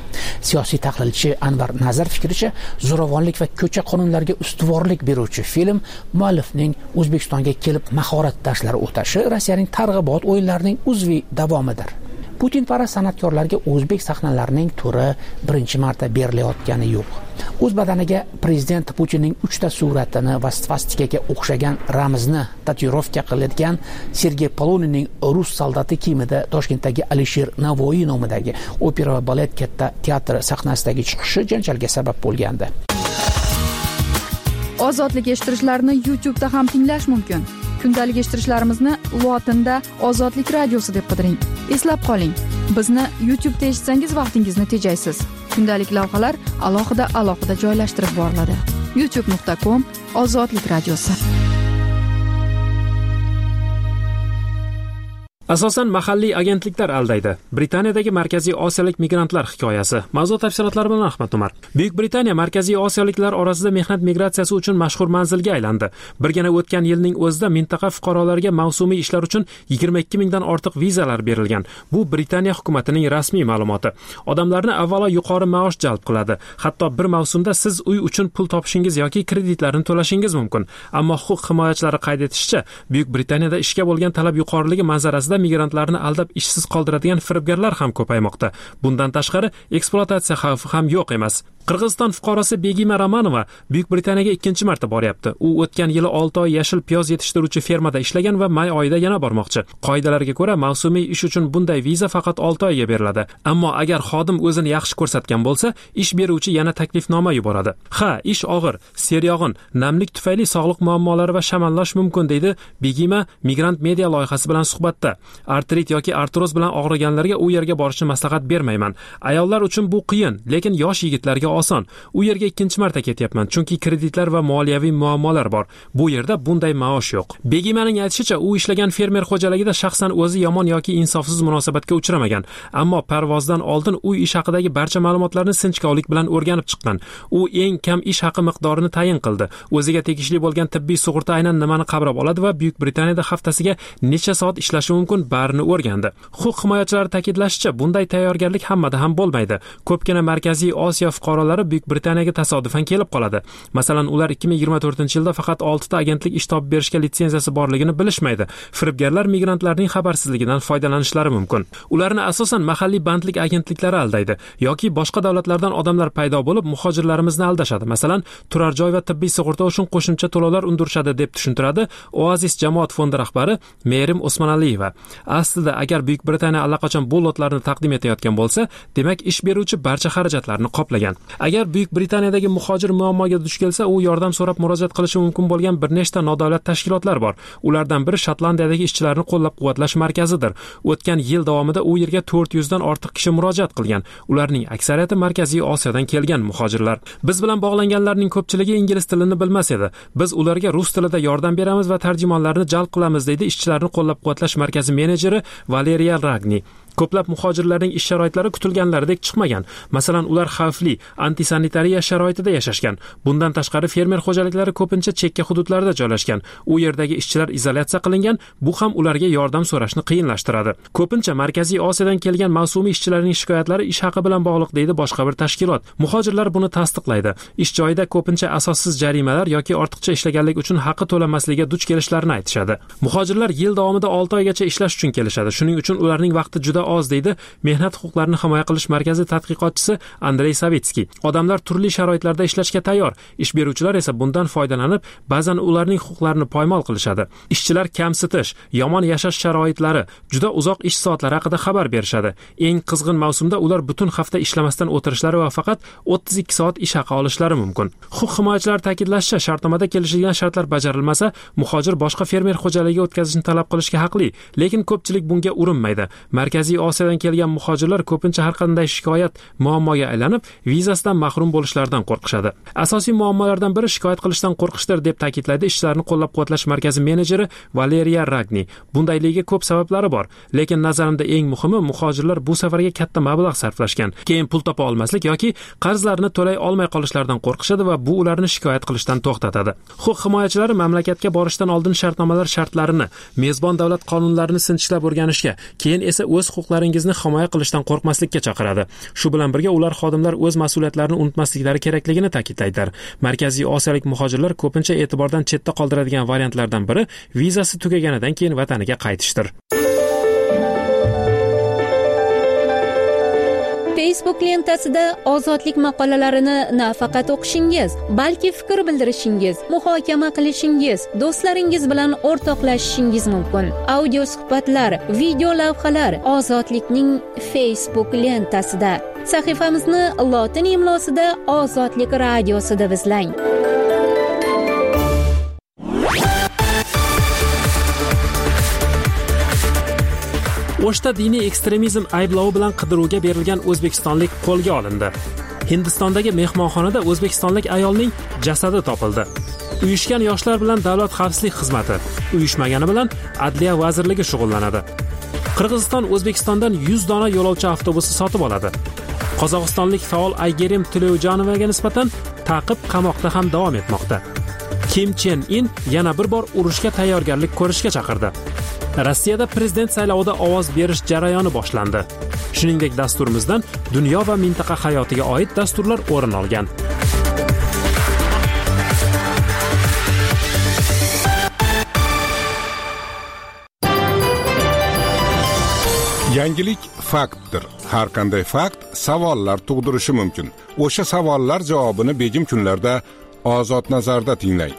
Siyosiy tahlilchi Anvar Nazar fikricha, zo'ravonlik va ko'cha qonunlariga ustuvorlik beruvchi film muallifning O'zbekistonga kelib mahorat darslari o'tashi Rossiyaning targ'ibot o'yinlarining uzviy davomidir. Putinparast san'atkorlarga o'zbek sahnalarining turi birinchi marta berilayotgani yo'q. O'z badaniga prezident Putinning uchta suratini va svastikaga o'xshagan ramzni tatuirovka qiladigan Sergey Poloninning rus soldati kiyimida Toshkentdagi Alisher Navoiy nomidagi opera va balet katta teatri sahnasidagi chiqishi janjalga sabab bo'lgandi. Ozodlik eshittirishlarni YouTube'da ham tinglash mumkin. Kundalik eshittirishlarimizni Lotinda Ozodlik radiosi deb qidiring. Eslab qoling, bizni YouTube'da eshitsangiz vaqtingizni tejaysiz. Kundalik lavhalar alohida alohida joylashtirib boriladi. youtube nuqta com Ozodlik radiosi. Asosan mahalliy agentliklar aldaydi. Britaniyadagi Markaziy Osiyolik migrantlar hikoyasi. Mavzu tafsilotlari bilan Ahmad Umar. Buyuk Britaniya Markaziy Osiyoliklar orasida mehnat migratsiyasi uchun mashhur manzilga aylandi. Birgina o'tgan yilning o'zida mintaqa fuqarolariga mavsumiy ishlar uchun yigirma ikki mingdan ortiq vizalar berilgan. Bu Britaniya hukumatining rasmiy ma'lumoti. Odamlarni avvalo yuqori maosh jalb qiladi. Hatto bir mavsumda siz uy uchun pul topishingiz yoki kreditlarni to'lashingiz mumkin. Ammo huquq himoyachilari qayd etishicha, Buyuk Britaniyada ishga bo'lgan talab yuqoriligi manzarasida migrantlarni aldab ishsiz qoldiradigan firibgarlar ham ko'paymoqda. Bundan tashqari ekspluatatsiya xavfi ham yo'q emas. Qirg'iziston fuqarosi Begima Romanova Buyuk Britaniyaga ikkinchi marta boryapti. U o'tgan yili olti oy yashil piyoz yetishtiruvchi fermada ishlagan va may oyida yana bormoqchi. Qoidalarga ko'ra, mavsumiy ish uchun bunday viza faqat olti oyga beriladi. Ammo agar xodim o'zini yaxshi ko'rsatgan bo'lsa, ish beruvchi yana taklifnoma yuboradi. Ha, ish og'ir, seryog'in, namlik tufayli sog'liq muammolari va shamollash mumkin, deydi Begima Migrant Media loyihasi bilan suhbatda. Artrit yoki artroz bilan og'riganlarga u yerga borishni maslahat bermayman. Ayollar uchun bu qiyin, lekin yosh yigitlarga oson. U yerga ikkinchi marta ketyapman, chunki kreditlar va moliyaviy muammolar bor. Bu yerda bunday maosh yo'q. Begimaning aytishicha, u ishlagan fermer xo'jaligida shaxsan o'zi yomon yoki insofsiz munosabatga uchramagan, ammo parvozdan oldin uy ish haqidagi barcha ma'lumotlarni sinchkovlik bilan o'rganib chiqqan. U eng kam ish haqi miqdorini tayin qildi. O'ziga tegishli bo'lgan tibbiy sug'urta aynan nimani qabrab oladi va Buyuk Britaniyada haftasiga necha soat ishlashi mumkin barini o'rgandi. Huquq himoyachilari ta'kidlashicha, bunday tayyorgarlik hammada ham bo'lmaydi. Ko'pgina Markaziy Osiyo fuqarolari Buyuk Britaniyaga tasodifan kelib qoladi. Masalan, ular ikki ming yigirma to'rtinchi yilda faqat olti ta agentlik ish topib berishga litsenziyasi borligini bilishmaydi. Firibgarlar migrantlarning xabarsizligidan foydalanishlari mumkin. Ularni asosan mahalliy bandlik agentliklari aldaydi yoki boshqa davlatlardan odamlar paydo bo'lib muhojirlarimizni aldashadi. Masalan, turar joy va tibbiy sug'urta uchun qo'shimcha to'lovlar undirishadi deb tushuntiradi Oasis jamoat fondi rahbari Merim Osmonaliyeva. Aslida agar Buyuk Britaniya allaqachon bu lotlarni taqdim etayotgan bo'lsa, demak ish beruvchi barcha xarajatlarni qoplagan. Agar Buyuk Britaniyadagi muhojir muammoga duch kelsa, u yordam so'rab murojaat qilishi mumkin bo'lgan bir nechta nodavlat tashkilotlar bor. Ulardan biri Shotlandiyadagi ishchilarni qo'llab-quvvatlash markazidir. O'tgan yil davomida u yerga to'rt yuz dan ortiq kishi murojaat qilgan. Ularning aksariyati Markaziy Osiyodan kelgan muhojirlar. Biz bilan bog'langanlarning ko'pchiligi ingliz tilini bilmas edi. Biz ularga rus tilida yordam beramiz va tarjimonlarni jalb qilamiz, deydi ishchilarni qo'llab-quvvatlash markazi menejeri Valeriya Ragni. Ko'plab muhojirlarning ish sharoitlari kutilganlaridek chiqmagan. Masalan, ular xavfli, antisanitariya sharoitida yashashgan. Bundan tashqari fermer xo'jaliklari ko'pincha chekka hududlarda joylashgan. U yerdagi ishchilar izolyatsiya qilingan, bu ham ularga yordam so'rashni qiyinlashtiradi. Ko'pincha Markaziy Osiyodan kelgan mavsumiy ishchilarning shikoyatlari ish haqi bilan bog'liq, deydi boshqa bir tashkilot. Muhojirlar buni tasdiqlaydi. Ish joyida ko'pincha asossiz jarimalar yoki ortiqcha ishlaganlik uchun haqi to'lanmasligiga duch kelishlarini aytishadi. Muhojirlar yil davomida olti oygacha ishlash uchun kelishadi. Shuning uchun ularning vaqti juda oz, deydi Mehnat huquqlarini himoya qilish markazi tadqiqotchisi Andrey Savitskiy. Odamlar turli sharoitlarda ishlashga tayyor. Ish beruvchilar esa bundan foydalanib, ba'zan ularning huquqlarini poymol qilishadi. Ishchilar kamsitish, yomon yashash sharoitlari, juda uzoq ish soatlari haqida xabar berishadi. Eng qizg'in mavsumda ular butun hafta ishlamasdan o'tirishlari va faqat o'ttiz ikki soat ish haqi olishlari mumkin. Huquq himoyachilari ta'kidlashicha, shartnomada kelishilgan shartlar bajarilmasa, muhojir boshqa fermer xo'jaligiga o'tkazishni talab qilishga haqli, lekin ko'pchilik bunga urinmaydi. Markaziy Osiyodan kelgan muhojirlar ko'pincha har qanday shikoyat muammoga aylanib, vizasidan mahrum bo'lishlaridan qo'rqishadi. Asosiy muammolardan biri shikoyat qilishdan qo'rqishdir, deb ta'kidlaydi ishchilarni qo'llab-quvvatlash markazi menejeri Valeriya Ragni. Bundayligiga ko'p sabablari bor, lekin nazarimda eng muhimi, muhojirlar bu safarga katta mablag' sarflashgan. Keyin pul topa olmaslik yoki qarzlarini to'lay olmay qolishlaridan qo'rqishadi va bu ularni shikoyat qilishdan to'xtatadi. Huquq himoyachilari mamlakatga borishdan oldin shartnomalar shartlarini, mezbon davlat qonunlarini sinchiklab o'rganishga, keyin esa o'z huquqlaringizni himoya qilishdan qo'rqmaslikka chaqiradi. Shu bilan birga ular xodimlar o'z mas'uliyatlarini unutmasliklari kerakligini ta'kidlaydilar. Markaziy Osiyolik muhojirlar ko'pincha e'tibordan chetda qoldiradigan variantlardan biri vizasi tugaganidan keyin vataniga qaytishdir. Facebook lentasida ozodlik maqolalarini nafaqat o'qishingiz, balki fikr bildirishingiz, muhokama qilishingiz, do'stlaringiz bilan o'rtoqlashishingiz mumkin. Audio suhbatlar, video lavhalar ozodlikning Facebook lentasida. Sahifamizni lotin imlosida Ozodlik radiosida izlang. O'shda diniy ekstremizm ayblovi bilan qidiruvga berilgan o'zbekistonlik qo'lga olindi. Hindistondagi mehmonxonada o'zbekistonlik ayolning jasadi topildi. Uyushgan yoshlar bilan Davlat xavfsizlik xizmati, uyushmagani bilan Adliya vazirligi shug'ullanadi. Qirg'iziston O'zbekistondan yuz dona yo'lovchi avtobusi sotib oladi. Qozog'istonlik faol Aygerim Tilevjanovaga nisbatan ta'qib qamoqda ham davom etmoqda. Kim Chen In yana bir bor urushga tayyorgarlik ko'rishga chaqirdi. Rossiyada prezident saylovida ovoz berish jarayoni boshlandi. Shuningdek, dasturimizdan dunyo va mintaqa hayotiga oid dasturlar o'rin olgan. Yangilik faktdir. Har qanday fakt savollar tug'dirishi mumkin. O'sha savollar javobini begim kunlarda Ozod nazarda tinglang.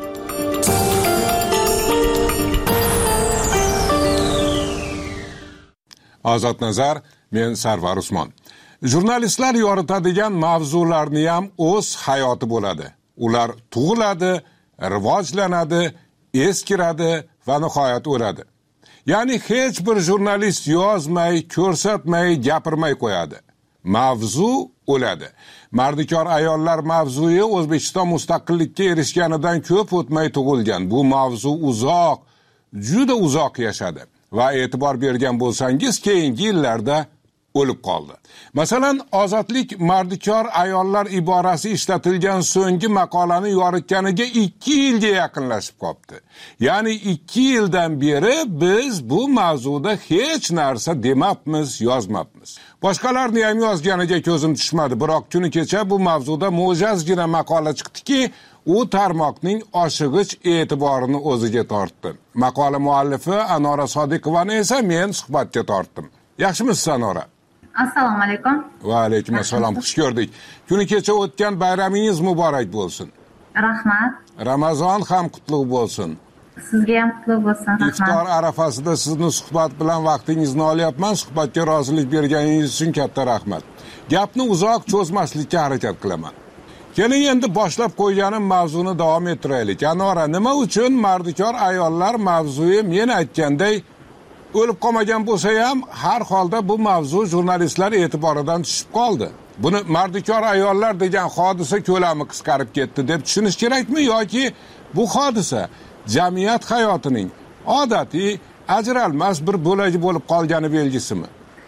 Ozod nazar, men Sarvar Usmon. Jurnalistlar yoritadigan mavzularni ham o'z hayoti bo'ladi. Ular tug'iladi, rivojlanadi, eskiradi va nihoyat o'ladi. Ya'ni hech bir jurnalist yozmay, ko'rsatmay, gapirmay qo'yadi. Mavzu o'ladi. Mardikor ayollar mavzuyi O'zbekiston mustaqillikka erishganidan ko'p o'tmay tug'ilgan. Bu mavzu uzoq, juda uzoq yashadi. Va e'tibor bergan bo'lsangiz, keyingi yillarda o'lib qoldi. Masalan, ozodlik mardikor ayollar iborasi ishlatilgan so'nggi maqolani yoritganiga ikki yilga yaqinlashib qoldi. Ya'ni ikki yildan beri biz bu mavzuda hech narsa demabmiz, yozmabmiz. Boshqalarni ham yozganiga ko'zim tushmadi, biroq kuni kecha bu mavzuda mo'jazgina maqola chiqdiki, u tarmoqning oshig'ich e'tiborini o'ziga tortdi. Maqola muallifi Anora Sodiqovani esa men suhbatga tortdim. Yaxshimisiz Anora? Assalomu alaykum. Va alaykum assalom. Xush ko'rdik. Kuni kecha o'tgan bayramingiz muborak bo'lsin. Rahmat. Ramazon ham qutlug' bo'lsin. Sizga ham qutlug' bo'lsin. Rahmat. Iftor arafasida sizni suhbat bilan vaqtingizni olyapman. Suhbatga rozilik berganingiz uchun katta rahmat. Gapni uzoq cho'zmaslikka harakat qilaman. Keling endi boshlab qo'yganim mavzuni davom ettiraylik. Anora, nima uchun mardikor ayollar mavzuyi men aytganday o'lib qolmagan bo'lsa ham, har holda bu mavzu jurnalistlar e'tiboridan tushib qoldi? Buni mardikor ayollar degan hodisa ko'lami qisqarib ketdi deb tushunish kerakmi yoki bu hodisa jamiyat hayotining odatiy ajralmas bir bo'lagi bo'lib qolgani belgisimi?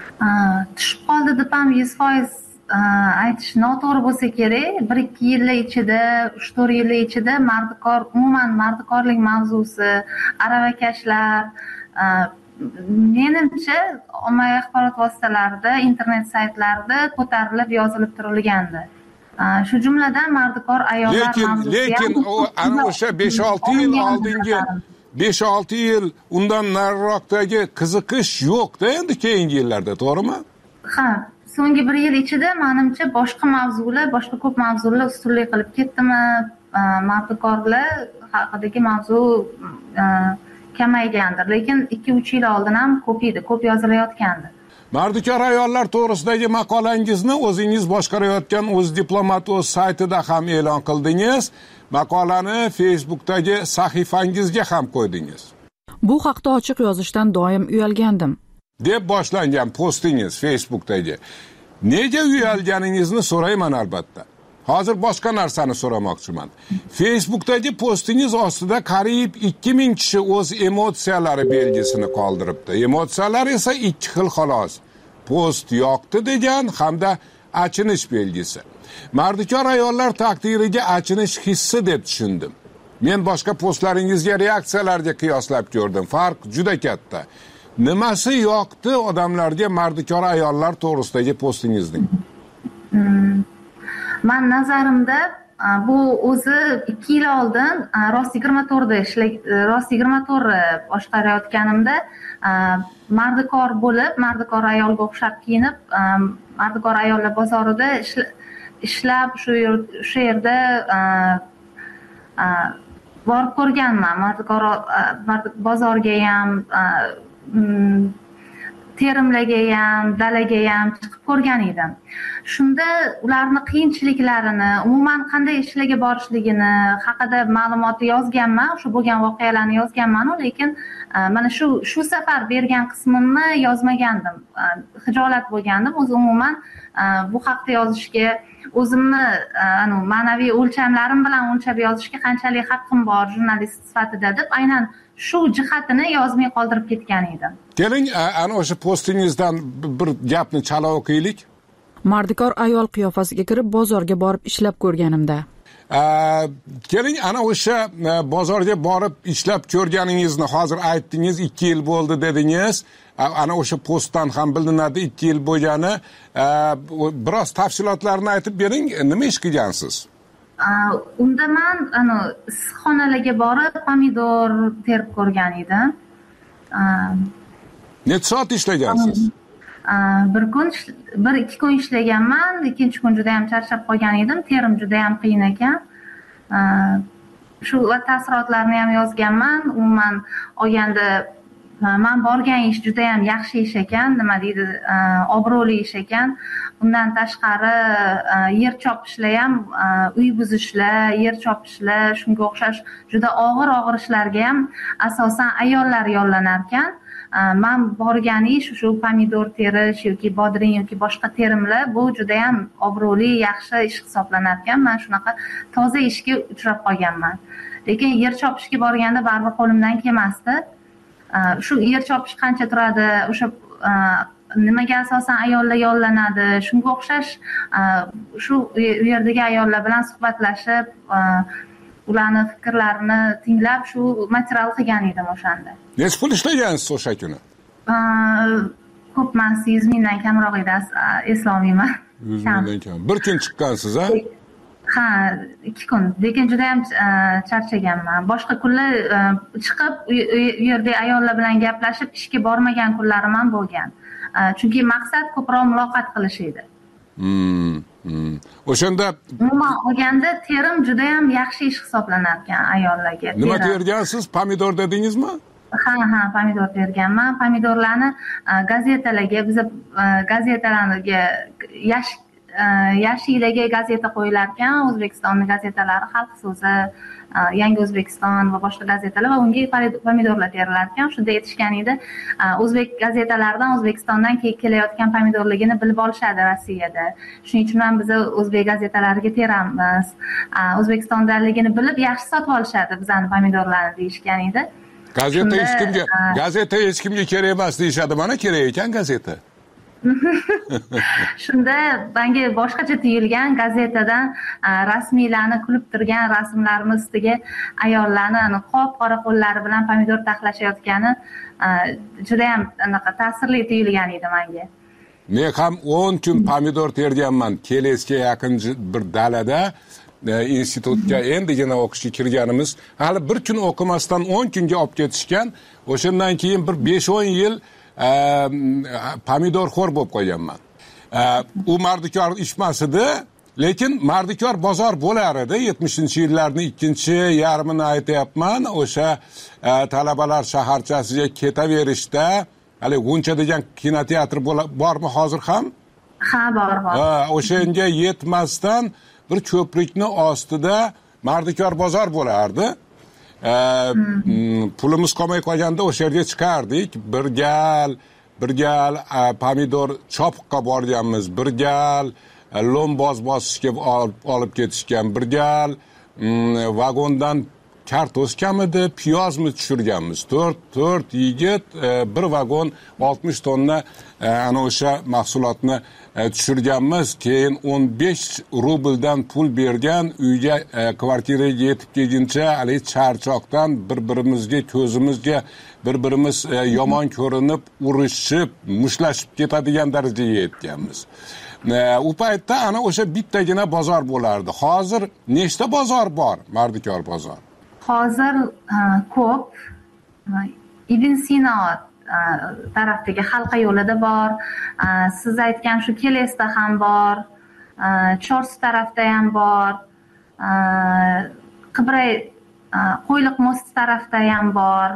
Tushib qoldi deb ham yuz foiz aytish noto'g'ri bo'lsa kerak. bir ikki yillar ichida, uch to'rt yillar ichida mardikor, umuman mardikorlik mavzusi, aravakashlar menimcha ommaviy axborot vositalarida, internet saytlarida ko'tarilib, yozilib turilgandi. Shu jumladan mardikor ayollar mavzusi. Lekin ana o'sha besh olti yil oldingi besh olti yil undan nariroqdagi qiziqish yo'q-da endi keyingi yillarda, to'g'rimi? Ha, so'nggi bir yil ichida menimcha boshqa mavzular, boshqa ko'p mavzular ustunlik qilib ketdimi? Mardikorlar haqidagi mavzu kamaygandir, lekin ikki uch yil oldin ham ko'p edi, ko'p yozilayotgandi. Mardikor ayollar to'g'risidagi maqolangizni o'zingiz boshqarayotgan o'z diplomat o'z saytida ham e'lon qildingiz. Maqolani Facebookdagi sahifangizga ham qo'ydingiz. Bu haqda ochiq yozishdan doim uyalgandim deb boshlangan postingiz Facebookdagi. Nega uyalganingizni so'rayman albatta. Hozir boshqa narsani so'ramoqchiman. Facebookdagi postingiz ostida qariyb ikki ming kishi o'z emotsiyalari belgisini qoldiribdi. Emotsiyalar esa ikki xil xolos. Post yoqdi degan hamda achinish belgisi. Mardikor ayollar taqdiriga achinish hissi deb tushundim. Men boshqa postlaringizga reaksiyalarga qiyoslab ko'rdim. Farq juda katta. nimasi yoqdi odamlarga mardikor ayollar to'g'risidagi postingizning? Man nazarimda bu o'zi ikki yil oldin Rost yigirma to'rtda ishla Rost yigirma to'rt boshqarayotganimda mardikor bo'lib, mardikor ayolga o'xshab kiyinib, mardikor ayollar bozorida ishlab shu shu yerda borib ko'rganman. Mardikor bozorga ham, terimlarga ham, dalaga ham chiqib ko'rgan edim. Shunda ularni qiyinchiliklarini, umuman qanday ishlarga borishligini haqida ma'lumotni yozganman, shu bo'lgan voqealarni yozganman, lekin mana shu shu safar bergan qismimni yozmagandim. Hijolat bo'lgandim. O'zi umuman bu haqda yozishga, o'zimni ma'naviy o'lchamlarim bilan o'lchab yozishga qanchalik haqqim bor jurnalist sifatida deb aynan shu jihatini yozmay qoldirib ketgan edim. Keling, ana o'sha postingizdan bir gapni chala o'qiylik. Mardikor ayol qiyofasiga kirib bozorga borib ishlab ko'rganimda. Keling, ana o'sha bozorga borib ishlab ko'rganingizni hozir aytdingiz, ikki yil bo'ldi dedingiz. Ana o'sha postdan ham bilinadi ikki yil bo'lgani. Biroz tafsilotlarni aytib bering, nima ish qilgansiz? Unda men ana issiqxonalarga borib pomidor terib ko'rgan edim. Necha soat ishlagansiz? Bir kun, bir ikki kun ishlaganman, ikkinchi kun juda ham charchab qolgan edim, terim juda ham qiyin ekan. Shu taassurotlarni ham yozganman. Umuman olganda men borgan ish juda ham yaxshi ish ekan, nima deydi, obro'li ish ekan. Undan tashqari yer chopishlar ham, uy buzishlar, yer chopishlar, shunga o'xshash juda og'ir-og'ir ishlarga ham asosan ayollar yollanar ekan. Men borgan ish shu pomidor terish yoki bodring yoki boshqa terimlar, bu juda ham obro'li, yaxshi ish hisoblanar ekan. Men shunaqa toza ishga uchrab qolganman. Lekin yer chopishga borganda baribir qo'limdan kelmasdi. Shu yer chopish qancha turadi, o'sha nimaga asosan ayollar yollanadi, shunga o'xshash shu yerdagi ayollar bilan suhbatlashib, ularni fikrlarini tinglab, shu material qilgan edim o'shanda. Necha pul ishlagansiz o'sha kuni? Ko'p emas, yuz mingdan kamroq edi, eslolmayman. yuz mingdan kam. Bir kun chiqqansiz, ha? Ha, ikki kun. Lekin juda ham charchaganman. Boshqa kunlar chiqib, u yerda ayollar bilan gaplashib, ishga bormagan kunlarim ham bo'lgan. Chunki maqsad ko'proq muloqot qilish edi. Hmm. O'shanda umuman olganda terim juda ham yaxshi ish hisoblanar ekan ayollarga. Nima tergansiz? Pomidor dedingizmi? Ha, ha, pomidor terganman. Pomidorlarni gazetalarga, biz gazetalarga yash yashillarga gazeta qo'yilar ekan, O'zbekistonning gazetalari, Xalq so'zi, Yangi O'zbekiston va boshqa gazetalar, va unga pomidorlar terilar ekan. Shunda aytishgan edi, o'zbek gazetalaridan O'zbekistondan kelayotgan pomidorligini bilib olishadi Rossiyada. Shuning uchun ham biz o'zbek gazetalariga teramiz. O'zbekistondaligini bilib yaxshi sotib olishadi bizani pomidorlarni deyishgan edi. Gazeta hech kimga, gazeta hech kimga kerak emas deyshadi. Mana kerak ekan gazeta. Shunda menga boshqacha tuyulgan, gazetadan rasmiylarni kulib turgan rasmlarni ustiga ayollarni qop-qora qo'llari bilan pomidor taxlashayotgani juda ham anaqa ta'sirli tuyulgan edi menga. Men ham o'n kun pomidor terganman. Kelesga yaqin bir dalada institutga endigina o'qishga kirganimiz, hali bir kun o'qimasdan o'n kunga olib ketishgan. O'shandan keyin bir besh o'n yil pomidor xo'r bo'lib qolganman. U mardikor ishmas edi, lekin mardikor bozor bo'lar edi. yetmishinchi yillarning ikkinchi yarmini aytayapman. O'sha talabalar shaharchasiga ketaverishda, hali G'uncha degan kinoteatr bormi hozir ham? Ha, bor, bor. O'shanga yetmasdan bir ko'prikni ostida mardikor bozor bo'lardi. Pulimiz qolmay qolganda o'sha yerga chiqardik. Bir gal, bir gal pomidor chopiqqa borganmiz, bir gal lo'mboz bosishga olib ketishgan, bir gal vagondan kartoshkamidi, piyozmi tushirganmiz. to'rt to'rt yigit bir vagon oltmish tonna ana o'sha mahsulotni tushirganmiz. Keyin o'n besh rubldan pul bergan, uyga kvartiraga yetib kelguncha hali charchoqdan bir-birimizga ko'zimizga bir-birimiz yomon ko'rinib, urishib, mushlashib ketadigan darajaga yetganmiz. U paytda ana o'sha bittagina bozor bo'lardi. Hozir nechta bozor bor? Mardikor bozor. Hozir ko'p. Ibn Sino tarafdagi Halqa yo'lida bor, siz aytgan shu Kelesda ham bor, Chorsu tarafda ham bor, Qibray Qo'yliq mosti tarafda ham bor.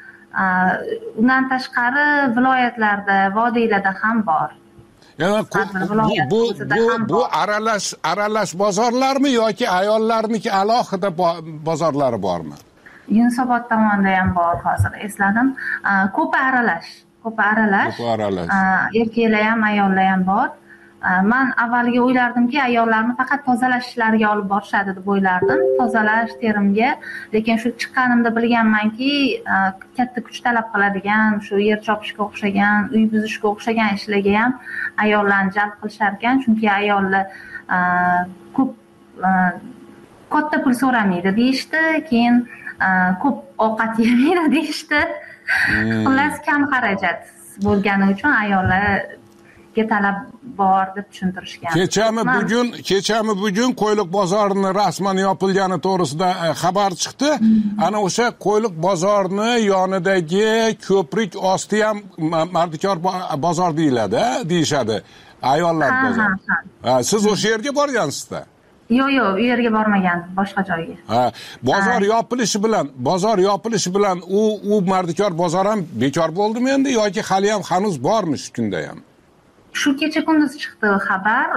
Undan tashqari viloyatlarda, vodiylarda ham bor. Yani bu bu bu bu aralash aralash bozorlarmi yoki ayollarniki alohida bozorlari bormi? Yunusobod tomonda ham bor, hozir esladim. Ko'pi aralash, ko'pi aralash. Ko'pi aralash. Erkaklar ham, ayollar ham bor. Men avvaliga o'ylardimki, ayollarni faqat tozalash ishlariga olib borishadi deb o'ylardim, tozalash, terimga. Lekin shu chiqqanimda bilganmanki, katta kuch talab qiladigan, shu yer chopishga o'xshagan, uy buzishga o'xshagan ishlarga ham ayollarni jalb qilishar ekan, chunki ayollar ko'p katta pul so'ramaydi deyishdi, keyin ko'p ovqat yemaydi deyishdi. Xullas kam xarajat bo'lgani uchun ayollar talab bor deb tushuntirishgan. Kechami bugun, kechami bugun Qo'yliq bozorini rasman yopilgani to'g'risida xabar chiqdi. Ana o'sha Qo'yliq bozorini yonidagi ko'prik osti ham Mardikor bozor deyiladi, deyishadi. Ayollar bozori. Siz o'sha yerga borgansiz-da? Yo'q, yo'q, u yerga bormagandim, boshqa joyga. Ha, bozor yopilishi bilan, bozor yopilishi bilan u u Mardikor bozor ham bekor bo'ldimi endi yoki hali ham hanuz bormi shu kunda ham? Shu kecha kunduz chiqdi xabar.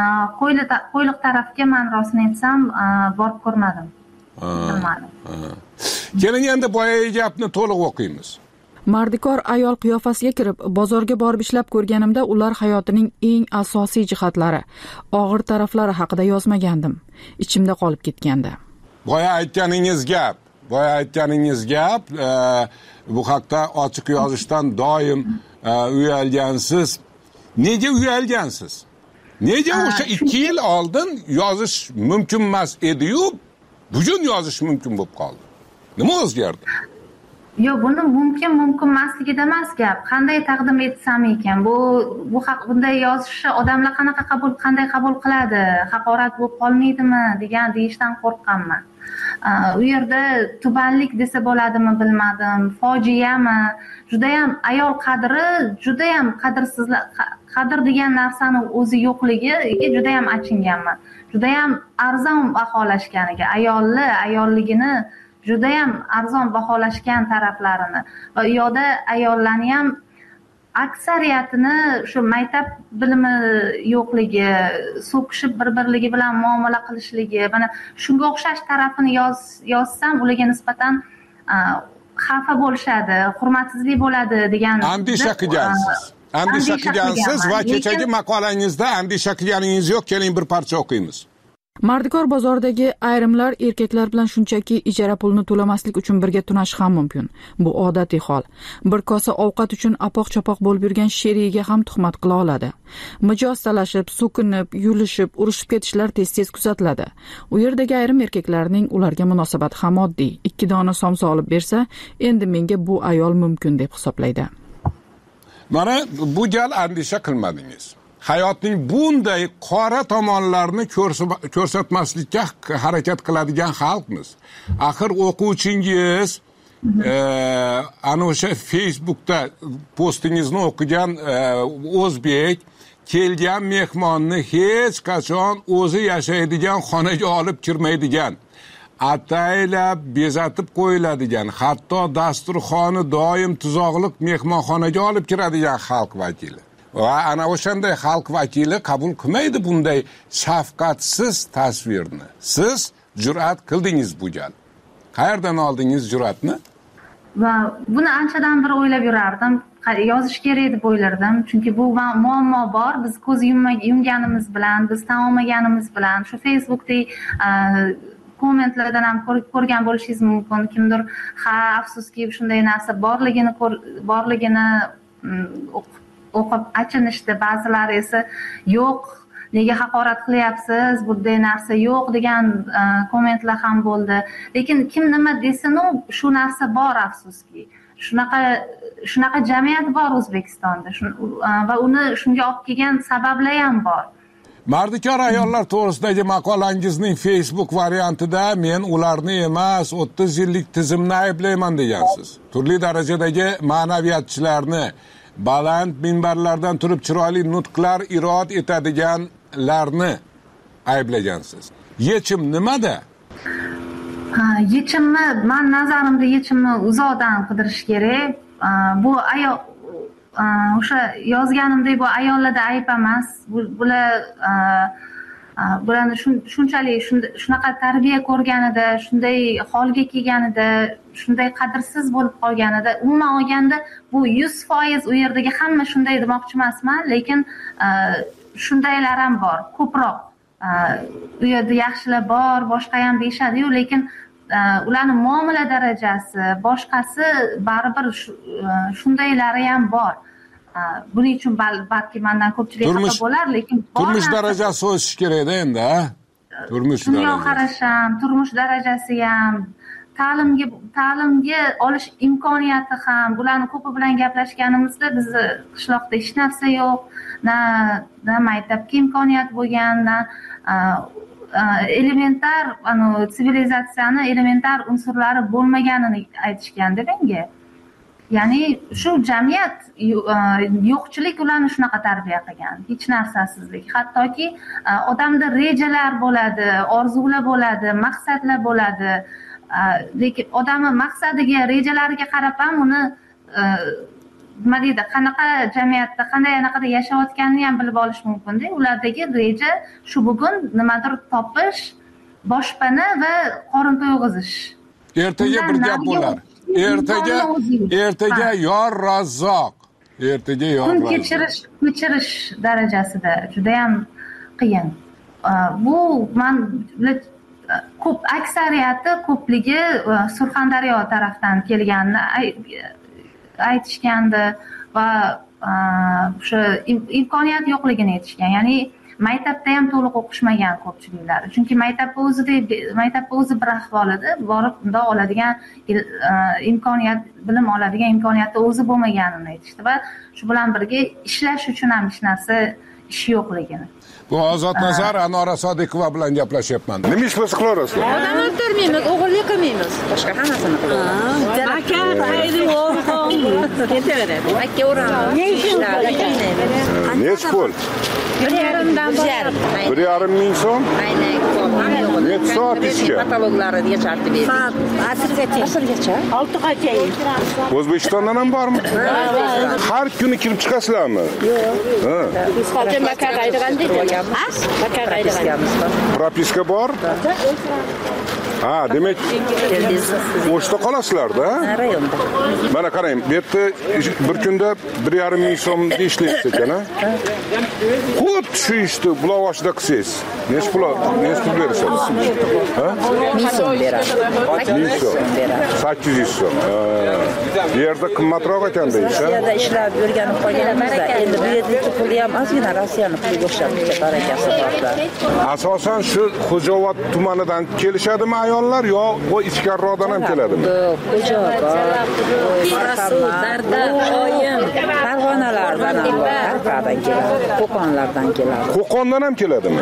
Qo'yliq tarafga men rostini aytsam, borib ko'rmadim. Bilmadim. Keling endi boyagi gapni to'liq o'qiymiz. Mardikor ayol qiyofasiga kirib, bozorga borib ishlab ko'rganimda ular hayotining eng asosiy jihatlari, og'ir taraflari haqida yozmagandim. Ichimda qolib ketgandi. Boya aytganingiz gap, boya aytganingiz gap, bu haqda ochiq yozishdan doim uyalgansiz. Nega uyalgansiz? Nega o'sha ikki yil oldin yozish mumkin emas edi-yu, bugun yozish mumkin bo'lib qoldi? Nima o'zgardi? Yo'q, buni mumkin mumkin emasligida emas gap. Qanday taqdim etsam ekan? Bu bu haq bunday yozishni odamlar qanaqa qabul qanday qabul qiladi? Haqorat bo'lib qolmaydimi degan deyishdan qo'rqqanman. U yerda tubanlik desa bo'ladimi bilmadim, fojiami, juda ham ayol qadri, juda ham qadrsizlar, qadr degan narsani o'zi yo'qligiga juda ham achinganman. Juda ham arzon baholashganiga, ayolni, ayolligini juda ham arzon baholashgan taraflarini va u yoqda ayollarni ham aksariyatini shu maktab bilimi yo'qligi, so'kishib bir-birligi bilan muomala qilishligi, mana shunga o'xshash tarafini yoz yozsam ularga nisbatan xafa bo'lishadi, hurmatsizlik bo'ladi degan andisha qilgansiz. Andisha qilgansiz va kechagi maqolangizda andisha qilganingiz yo'q. Keling bir parcha o'qiymiz. Mardikor bozoridagi ayrimlar erkaklar bilan shunchaki ijara pulini to'lamaslik uchun birga tunash ham mumkin. Bu odatiy hol. Bir kosa ovqat uchun apoq-chapoq bo'lib yurgan sherigiga ham tuhmat qila oladi. Mijoz talashib, so'kinib, yulishib, urushib ketishlar tez-tez kuzatiladi. U yerdagi ayrim erkaklarning ularga munosabati ham oddiy. Ikki dona somsa olib bersa, endi menga bu ayol mumkin deb hisoblaydi. Mana bu gal andisha qilmadingiz. Hayotning bunday qora tomonlarini ko'rsatmaslikka harakat qiladigan xalqmiz. Axir o'quvchingiz ana o'sha Facebookda postingizni o'qigan o'zbek kelgan mehmonni hech qachon o'zi yashaydigan xonaga olib kirmaydigan, ataylab bezatib qo'yiladigan, hatto dasturxoni doim tuzoqliq mehmonxonaga olib kiradigan xalq vakili. Va ana o'shanday xalq vakili qabul qilmaydi bunday shafqatsiz tasvirni. Siz jur'at qildingiz bu gal. Qayerdan oldingiz jur'atni? Va buni anchadan beri o'ylab yurardim. Yozish kerak deb o'ylardim, chunki bu muammo bor. Biz ko'z yumganimiz bilan, biz tan olmaganimiz bilan shu Facebookda kommentlardan ham ko'rgan bo'lishingiz mumkin. Kimdir ha afsuski shunday narsa borligini borligini o'qib achinishdi, ba'zilari esa yo'q, nega haqorat qilyapsiz, bunday narsa yo'q degan kommentlar ham bo'ldi. Lekin kim nima desin, shu narsa bor afsuski. Shunaqa shunaqa jamiyat bor O'zbekistonda va uni shunga olib kelgan sabablar ham bor. Mardikor ayollar to'g'risidagi maqolangizning Facebook variantida men ularni emas, o'ttiz yillik tizimni ayblayman degansiz. Turli darajadagi ma'naviyatchilarni, baland minbarlardan turib chiroyli nutqlar irod etadiganlarni ayblagansiz. Yechim nimada? Ha, yechimni, men nazarimda yechimni uzoqdan qidirish kerak. Bu ayol o'sha yozganimdek bu ayollarda ayb emas. Bular bularni shunchalik shunaqa tarbiya ko'rganida, shunday holga kelganida, shunday qadrsiz bo'lib qolganida, umuman olganda bu yuz foiz u yerdagi hamma shunday demoqchi emasman, lekin shundaylar ham bor, ko'proq. U yerda yaxshilar bor, boshqa ham deyishadi-yu, lekin ularning muomala darajasi, boshqasi baribir shundaylari ham bor. Buning uchun balki mendan ko'pchilik xafa bo'lar, lekin turmush darajasi o'sishi kerak-da endi, ha? Turmush darajasi. Dunyo qarash ham, turmush darajasi ham, ta'limga ta'limga olish imkoniyati ham, bularni ko'pi bilan gaplashganimizda bizni qishloqda hech narsa yo'q, na na maktabga imkoniyat bo'lgan, na elementar, ano sivilizatsiyani elementar unsurlari bo'lmaganini aytishganda menga. Ya'ni shu jamiyat yo'qchilik ularni shunaqa tarbiya qilgan, hech narsasizlik. Hattoki odamda rejalar bo'ladi, orzular bo'ladi, maqsadlar bo'ladi. Lekin odamning maqsadiga, rejalariga qarab ham uni nima deydi, qanaqa jamiyatda, qanday anaqada yashayotganini ham bilib olish mumkin-da. Ulardagi reja shu bugun nimadir topish, boshpana va qorin to'yg'izish. Ertaga bir gap bo'lar. Ertaga ertaga yor Razzoq. Ertaga yor Razzoq. Kechirish, kechirish darajasida juda ham qiyin. Bu men ko'p aksariyati ko'pligi Surxondaryo tarafdan kelganini aytishgandi va o'sha imkoniyat yo'qligini aytishgan. Ya'ni maktabda ham to'liq o'qishmagan ko'pchiliklari. Chunki maktabda o'zida maktabda o'zi bir ahvolida borib unda oladigan imkoniyat, bilim oladigan imkoniyatda o'zi bo'lmaganini aytishdi va shu bilan birga ishlash uchun ham hech narsa ish yo'qligini. Bu Ozodnazar Anora Sodiqova bilan gaplashyapman. Nima ish bo'lsa qilaverasizlar? Odam o'ldirmaymiz, o'g'irlik qilmaymiz. Boshqa hammasini qilamiz. Aka, qaydi o'g'irqon. Ketaveradi. Aka o'ramiz. Ne ishlar? Nech pul? Bir yarimdan boshlab. Bir yarim ming so'm? Aynan. Necha soat ishga? Patologlariga chaqirib berdik. Soat asrgacha. Asrgacha. oltigacha. O'zbekistondan ham bormi? Har kuni kirib chiqasizlarmi? Yo'q. Ha. Biz hozir Makka qaydigan deydi. Makka qaydigan. Propiska bor? Ha, demak, o'shda qolasizlar-da? Rayonda. Mana qarang, bu yerda bir kunda bir yarim ming so'm ishlaysiz ekan, ha? Xuddi shu ishni Bulovoshda qilsangiz, necha pul, necha pul berasiz? Ha? ming so'm beradi. ming so'm. sakkiz yuz so'm. Bu yerda qimmatroq ekanda ish, ha? Rossiyada ishlab yurganib qolganimizda, endi bu yerdagi puli ham ozgina Rossiyani puliga o'xshab barakasi borda. Asosan shu Xo'jobod tumanidan kelishadimi ayollar yo o ichkariroqdan ham keladimi? Xo'jobod, Darda, Oyim, Farg'onalardan ham bor, Arqadan keladi, Qo'qonlardan keladi. Qo'qondan ham keladimi?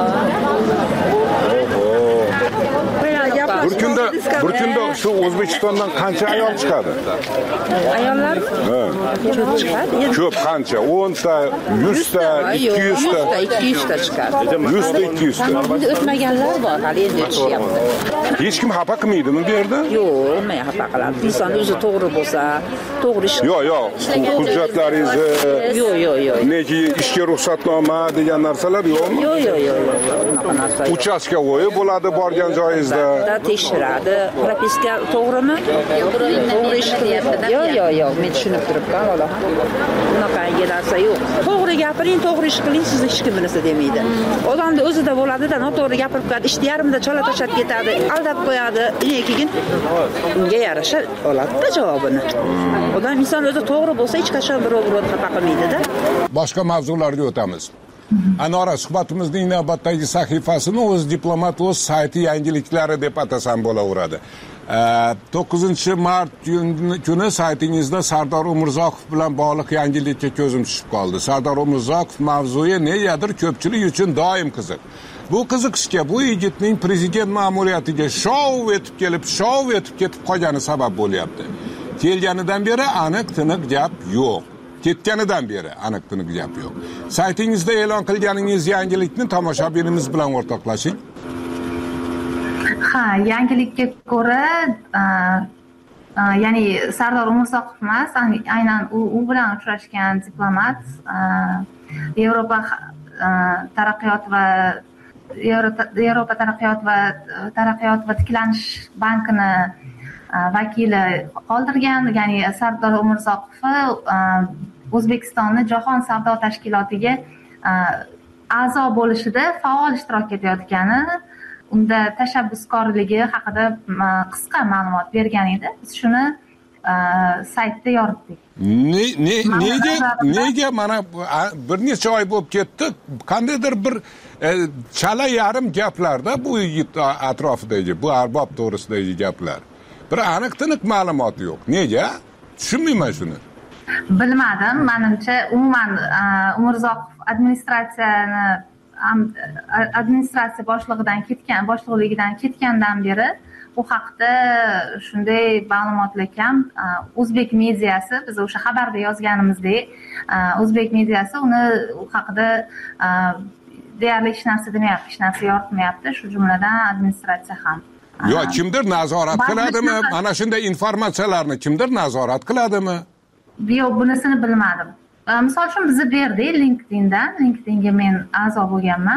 Bir kunda, bir kunda shu O'zbekistondan qancha ayol chiqadi? Ayollar ko'p chiqadi. Ko'p qancha? o'n ta, yuz ta, ikki yuz ta, ikki yuz ta chiqadi. yuz ta, ikki yuz ta. Bunda o'tmaganlar bor, hali endi o'tishyapti. Hech kim xafa qilmaydimi bu yerda? Yo'q, nima xafa qiladi? Inson o'zi to'g'ri bo'lsa, to'g'ri ish. Yo'q, yo'q. Hujjatlaringizni, yo'q, yo'q, yo'q. Neki ishga ruxsatnoma degan narsalar yo'qmi? Yo'q, yo'q, yo'q, yo'q. Unaqa narsa. Uchastka o'yi bo'ladi borgan joyingizda. Tekshiruv tekshiradi. Propiska to'g'rimi? To'g'ri ish qilyapti. Yo'q, yo'q, yo'q, men tushunib turibman, valla. Bunaqangi narsa yo'q. To'g'ri gapiring, to'g'ri ish qiling, sizni hech kim bilsa demaydi. Odamni o'zida bo'ladi-da, noto'g'ri gapirib qo'yadi, ishni yarmida chala tashlab ketadi, aldab qo'yadi. Keyin unga yarasha oladi-da javobini. Odam inson o'zi to'g'ri bo'lsa, hech qachon birov-birovni xafa qilmaydi-da. Boshqa mavzularga o'tamiz. Anora, suhbatimizning navbatdagi sahifasini o'z diplomat o'z sayti yangiliklari deb atasam bo'laveradi. to'qqizinchi mart kuni saytingizda Sardor Umurzoqov bilan bog'liq yangilikka ko'zim tushib qoldi. Sardor Umurzoqov mavzuyi negadir ko'pchilik uchun doim qiziq. Bu qiziqishga bu yigitning prezident ma'muriyatiga shov etib kelib, shov etib ketib qolgani sabab bo'lyapti. Kelganidan beri aniq tiniq gap yo'q. Ketganidan beri aniq tiniq gap yo'q. Saytingizda e'lon qilganingiz yangilikni tomoshabinimiz bilan o'rtoqlashing. Ha, yangilikka ko'ra, ya'ni Sardor Umurzoqov emas, aynan u bilan uchrashgan diplomat Yevropa taraqqiyot va Yevropa taraqqiyot va taraqqiyot va tiklanish bankini vakili qoldirgan, ya'ni Sardor Umurzoqov O'zbekistonni Jahon savdo tashkilotiga a'zo bo'lishida faol ishtirok etayotgani, unda tashabbuskorligi haqida qisqa ma'lumot bergan edi. Biz shuni saytda yoritdik. Nega nega mana bir necha oy bo'lib ketdi, qandaydir bir chala yarim gaplarda bu yigit atrofidagi, bu arbob to'g'risidagi gaplar. Bir aniq tiniq ma'lumot yo'q. Nega? Tushunmayman shuni. Bilmadim, menimcha umuman Umurzoqov administratsiyani administratsiya boshlig'idan ketgan, boshliqligidan ketgandan beri bu haqda shunday ma'lumotlar kam. O'zbek mediyasi, biz o'sha xabarda yozganimizdek, O'zbek mediyasi uni u haqida deyarli hech narsa demayapti, hech narsa yoritmayapti, shu jumladan administratsiya ham. Yo'q, kimdir nazorat qiladimi? Mana shunday informatsiyalarni kimdir nazorat qiladimi? Yo'q, bunisini bilmadim. Misol uchun bizni berdi LinkedIndan, LinkedInga men a'zo bo'lganman.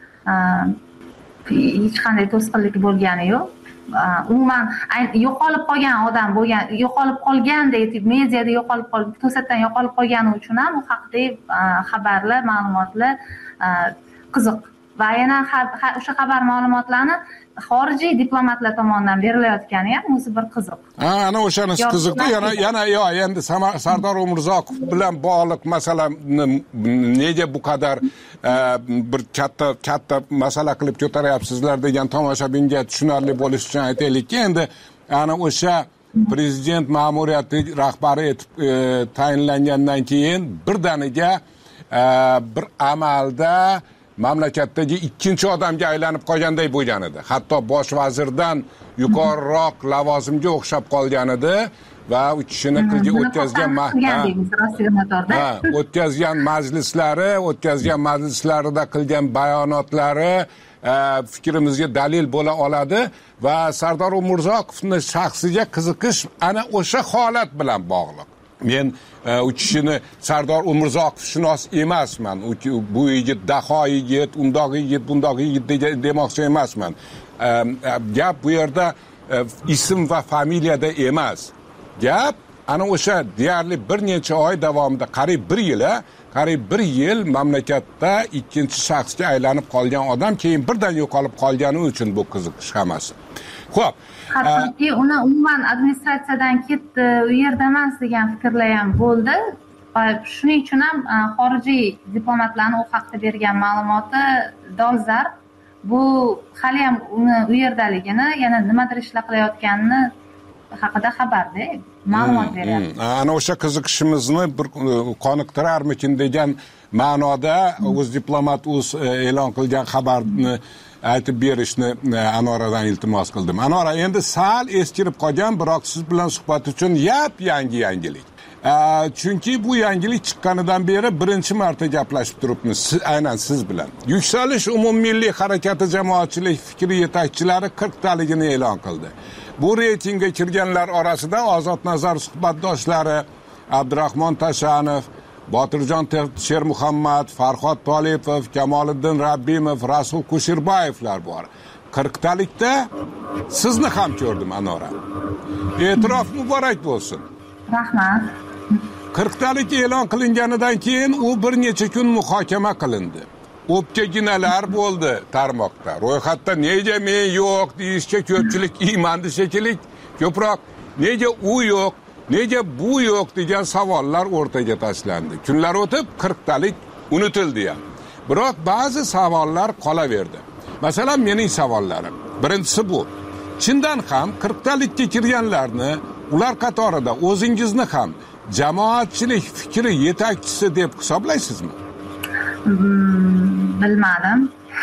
Hech qanday to'sqinlik bo'lgani yo'q. Umuman yo'qolib qolgan odam bo'lgan, yo'qolib qolgandek mediyada yo'qolib qolib, to'satdan yo'qolib qolgani uchun ham u haqida xabarlar, ma'lumotlar qiziq. Va yana o'sha xabar ma'lumotlarni xorijiy diplomatlar tomonidan berilayotgani ham o'zi bir qiziq. Ha, ana o'shanisi qiziqda. Yana yana yo endi Sardor Umurzoqov bilan bog'liq masalani nega bu qadar bir katta katta masala qilib ko'taryapsizlar degan tomoshabinga tushunarli bo'lishi uchun aytaylikki, endi ana o'sha prezident ma'muriyati rahbari etib tayinlangandan keyin birdaniga bir amalda mamlakatdagi ikkinchi odamga aylanib qolganday bo'lgan edi. Hatto bosh vazirdan yuqoriroq lavozimga o'xshab qolgan edi va u kishini qilgan o'tkazgan o'tkazgan majlislari, o'tkazgan majlislarida qilgan bayonotlari fikrimizga dalil bo'la oladi va Sardor Umurzoqovning shaxsiga qiziqish ana o'sha holat bilan bog'liq. Men u kishini Sardor Umurzoqov shunos emasman. Bu yigit daho yigit, undoq yigit, bundoq yigit demoqchi emasman. Gap bu yerda ism va familiyada emas. Gap ana o'sha deyarli bir necha oy davomida, qariyb bir yil, qariyb bir yil mamlakatda ikkinchi shaxsga aylanib qolgan odam keyin birdan yo'qolib qolgani uchun bu qiziqish hammasi. Xo'p, hattoki uni umuman administratsiyadan ketdi, u yerda emas degan fikrlar ham bo'ldi. Shuning uchun ham xorijiy diplomatlarning u haqda bergan ma'lumoti dolzarb. Bu hali ham uni u yerdaligini, yana nimadir ishlar qilayotganini haqida xabarda ma'lumot beryapti. Ana o'sha qiziqishimizni bir qoniqtirarmikin degan ma'noda o'z diplomat o'z e'lon qilgan xabarni aytib berishni Anoradan iltimos qildim. Anora, endi sal eskirib qolgan, biroq siz bilan suhbat uchun yap yangi yangilik. Chunki bu yangilik chiqqanidan beri birinchi marta gaplashib turibmiz, aynan siz bilan. Yuksalish umummilliy harakati jamoatchilik fikri yetakchilari qirq taligini e'lon qildi. Bu reytingga kirganlar orasida Ozod Nazar suhbatdoshlari Abdurahmon Tashanov, Botirjon Shermuhammad, Farhod Tolipov, Kamoliddin Rabbimov, Rasul Kusherbayevlar bor. qirqtalikda sizni ham ko'rdim Anora. E'tirof muborak bo'lsin. Rahmat. qirqtalik e'lon qilinganidan keyin u bir necha kun muhokama qilindi. O'pkaginalar bo'ldi tarmoqda. Ro'yxatda nega men yo'q deyishga ko'pchilik iymandi shekilli, ko'proq nega u yo'q, nega bu yo'q degan savollar o'rtaga tashlandi. Kunlar o'tib qirqtalik unutildi ham. Biroq ba'zi savollar qolaverdi. Masalan, mening savollarim. Birinchisi bu. Chindan ham qirqtalikka kirganlarni, ular qatorida o'zingizni ham jamoatchilik fikri yetakchisi deb hisoblaysizmi? Hmm, bilmadim.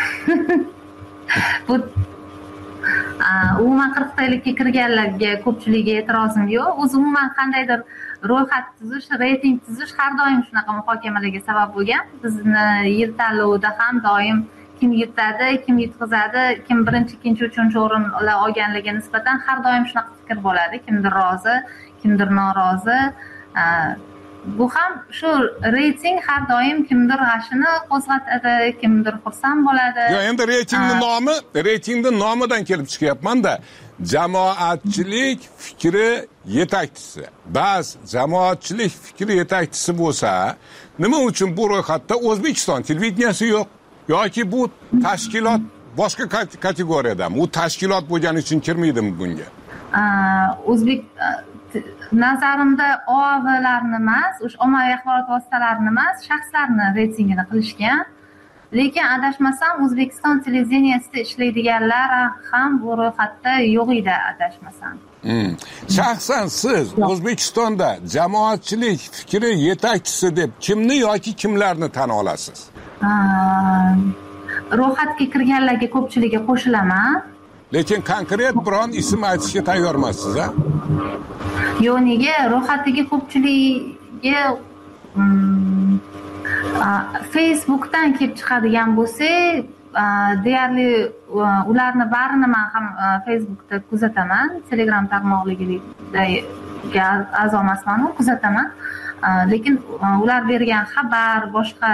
Bu umuman qirqtalikka kirganlarga ko'pchiligiga e'tirozim yo'q. O'zi umuman qandaydir ro'yxat tuzish, reyting tuzish har doim shunaqa muhokamalarga sabab bo'lgan. Bizni yil tanlovida ham doim kim yutadi, kim yutqizadi, kim birinchi, ikkinchi, uchinchi o'rinlar olganligiga nisbatan har doim shunaqa fikr bo'ladi. Kimdir rozi, kimdir norozi. Bu ham shu reyting har doim kimdir g'ashini qo'zg'atadi, kimdir xursand bo'ladi. Yo'q, endi reytingning nomi, reytingning nomidan kelib chiqyapman-da. Jamoatchilik fikri yetakchisi. Bas, jamoatchilik fikri yetakchisi bo'lsa, nima uchun bu ro'yxatda O'zbekiston televideniyasi yo'q? Yoki bu tashkilot boshqa kategoriyadami? U tashkilot bo'lgani uchun kirmaydimi bunga? O'zbek nazarimda O A V'larni emas, o'sha ommaviy axborot vositalarini emas, shaxslarni reytingini qilishgan. Lekin adashmasam O'zbekiston televideniyasida ishlaydiganlar ham bu ro'yxatda yo'q edi, adashmasam. Hmm. Shaxsan siz O'zbekistonda jamoatchilik fikri yetakchisi deb kimni yoki kimlarni tan olasiz? Ro'yxatga kirganlarga ko'pchiligiga qo'shilaman. Lekin konkret biron ism aytishga tayyormisiz, ha? Yo'q, nega ro'yxatiga ko'pchiligiga Facebookdan kelib chiqadigan bo'lsak, deyarli ularni barini men ham Facebookda kuzataman, Telegram tarmoqligiga a'zo emasman, kuzataman. Lekin ular bergan xabar, boshqa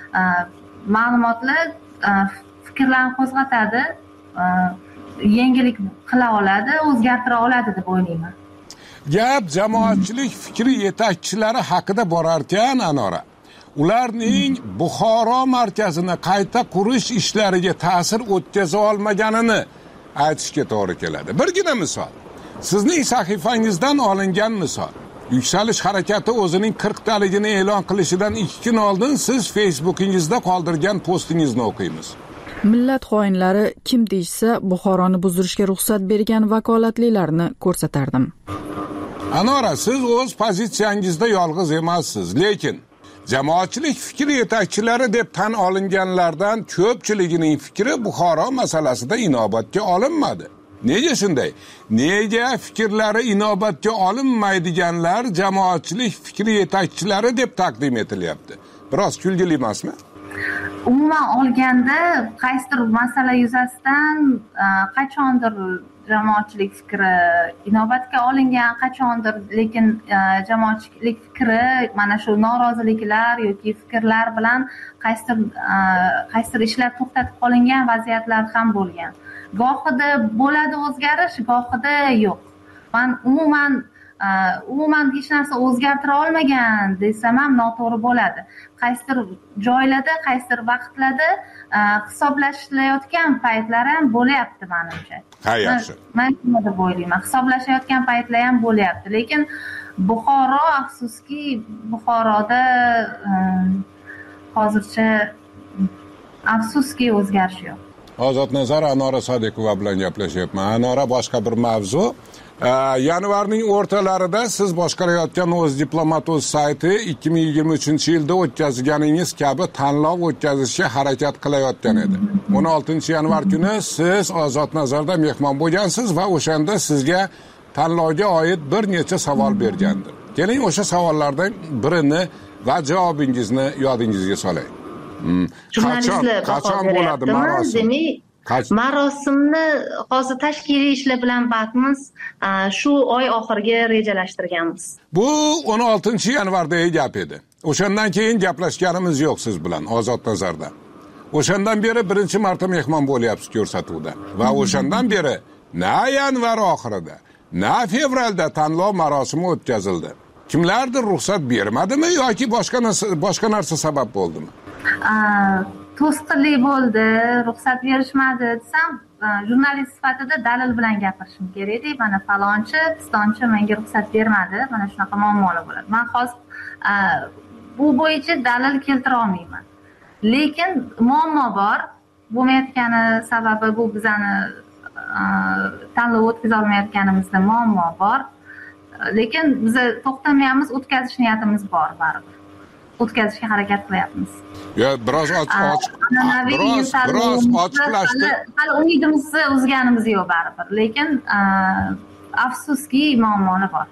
ma'lumotlar fikrlarni qo'zg'atadi, yangilik qila oladi, o'zgartira oladi deb o'ylayman. Gap jamoatchilik fikri yetakchilari haqida borar ekan, Anora. Ularning Buxoro markazini qayta qurish ishlariga ta'sir o'tkaza olmaganini aytishga to'g'ri keladi. Birgina misol. Sizning sahifangizdan olingan misol. Yuksalish harakati o'zining qirqtaligini e'lon qilishidan ikki kun oldin siz Facebookingizda qoldirgan postingizni o'qiymiz. Millat xoinlari kim deyishsa, Buxoroni buzdirishga ruxsat bergan vakolatlilarni ko'rsatardim. Anora, siz o'z pozitsiyangizda yolg'iz emassiz, lekin jamoatchilik fikri yetakchilari deb tan olinganlardan ko'pchiligining fikri Buxoro masalasida inobatga olinmadi. Nega shunday? Nega fikrlari inobatga olinmaydiganlar jamoatchilik fikri yetakchilari deb taqdim etilyapti? Biroz kulgili emasmi? Umuman olganda qaysidir masala yuzasidan qachondir jamoatchilik fikri inobatga olingan, qachondir, lekin jamoatchilik fikri mana shu noroziliklar yoki fikrlar bilan qaysidir qaysidir ishlar to'xtatib qolingan vaziyatlar ham bo'lgan. Gohida bo'ladi o'zgarish, gohida yo'q. Men umuman umuman hech narsa o'zgartira olmagan desam ham noto'g'ri bo'ladi. Qaysidir joylarda, qaysidir vaqtlarda hisoblashlayotgan paytlar ham bo'lyapti menimcha. Ha, yaxshi. Men shuni deb o'ylayman. Hisoblashayotgan paytlar ham bo'lyapti, lekin Buxoro, afsuski, Buxoroda hozircha afsuski o'zgarish yo'q. Ozodnazar Anora Sodiqova bilan gaplashyapman. Anora, boshqa bir mavzu. Yanvarning o'rtalarida siz boshqarayotgan o'z diplomat o'z sayti ikki ming yigirma uchinchi yilda o'tkazganingiz kabi tanlov o'tkazishga harakat qilayotgan edi. o'n oltinchi yanvar kuni siz Ozodnazarda mehmon bo'lgansiz va o'shanda sizga tanlovga oid bir necha savol bergandim. Keling, o'sha savollardan birini va javobingizni yodingizga solay. Jurnalistlar qachon bo'ladi marosim? Marosimni hozir tashkiliy ishlar bilan bandmiz. Shu oy oxiriga rejalashtirganmiz. Bu o'n oltinchi yanvardagi gap edi. O'shandan keyin gaplashganimiz yo'q siz bilan Ozodnazarda. o'shandan beri birinchi marta mehmon bo'lyapsiz ko'rsatuvda va o'shandan beri na yanvar oxirida na fevralda tanlov marosimi o'tkazildi. Kimlardir ruxsat bermadimi yoki boshqa narsa boshqa narsa sabab bo'ldimi? To'sqinlik bo'ldi, ruxsat berishmadi desam, jurnalist sifatida dalil bilan gapirishim kerak-da. Mana falonchi, pistonchi menga ruxsat bermadi, mana shunaqa muammolar bo'ladi. Men hozir bu bo'yicha dalil keltira olmayman. Lekin muammo bor. Bo'lmayotgani sababi bu bizani tanlov o'tkaza olmayotganimizda muammo bor. Lekin biz to'xtamayapmiz, o'tkazish niyatimiz bor baribir. O'tkazishga harakat qilyapmiz. Yo, biroz ochiq, biroz biroz ochiqlashdi. Hali umidimizni uzganimiz yo'q baribir, lekin afsuski muammolar bor.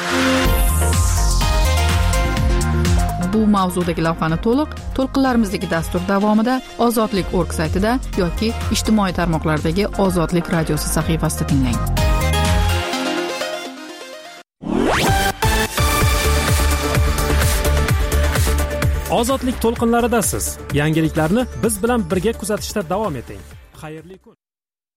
Bu mavzudagi lavhani to'liq to'lqinlarimizdagi dastur davomida ozodlik org saytida yoki ijtimoiy tarmoqlardagi Ozodlik radiosi sahifasida tinglang. Ozodlik to'lqinlaridasiz. Yangiliklarni biz bilan birga kuzatishda davom eting. Xayrli kun.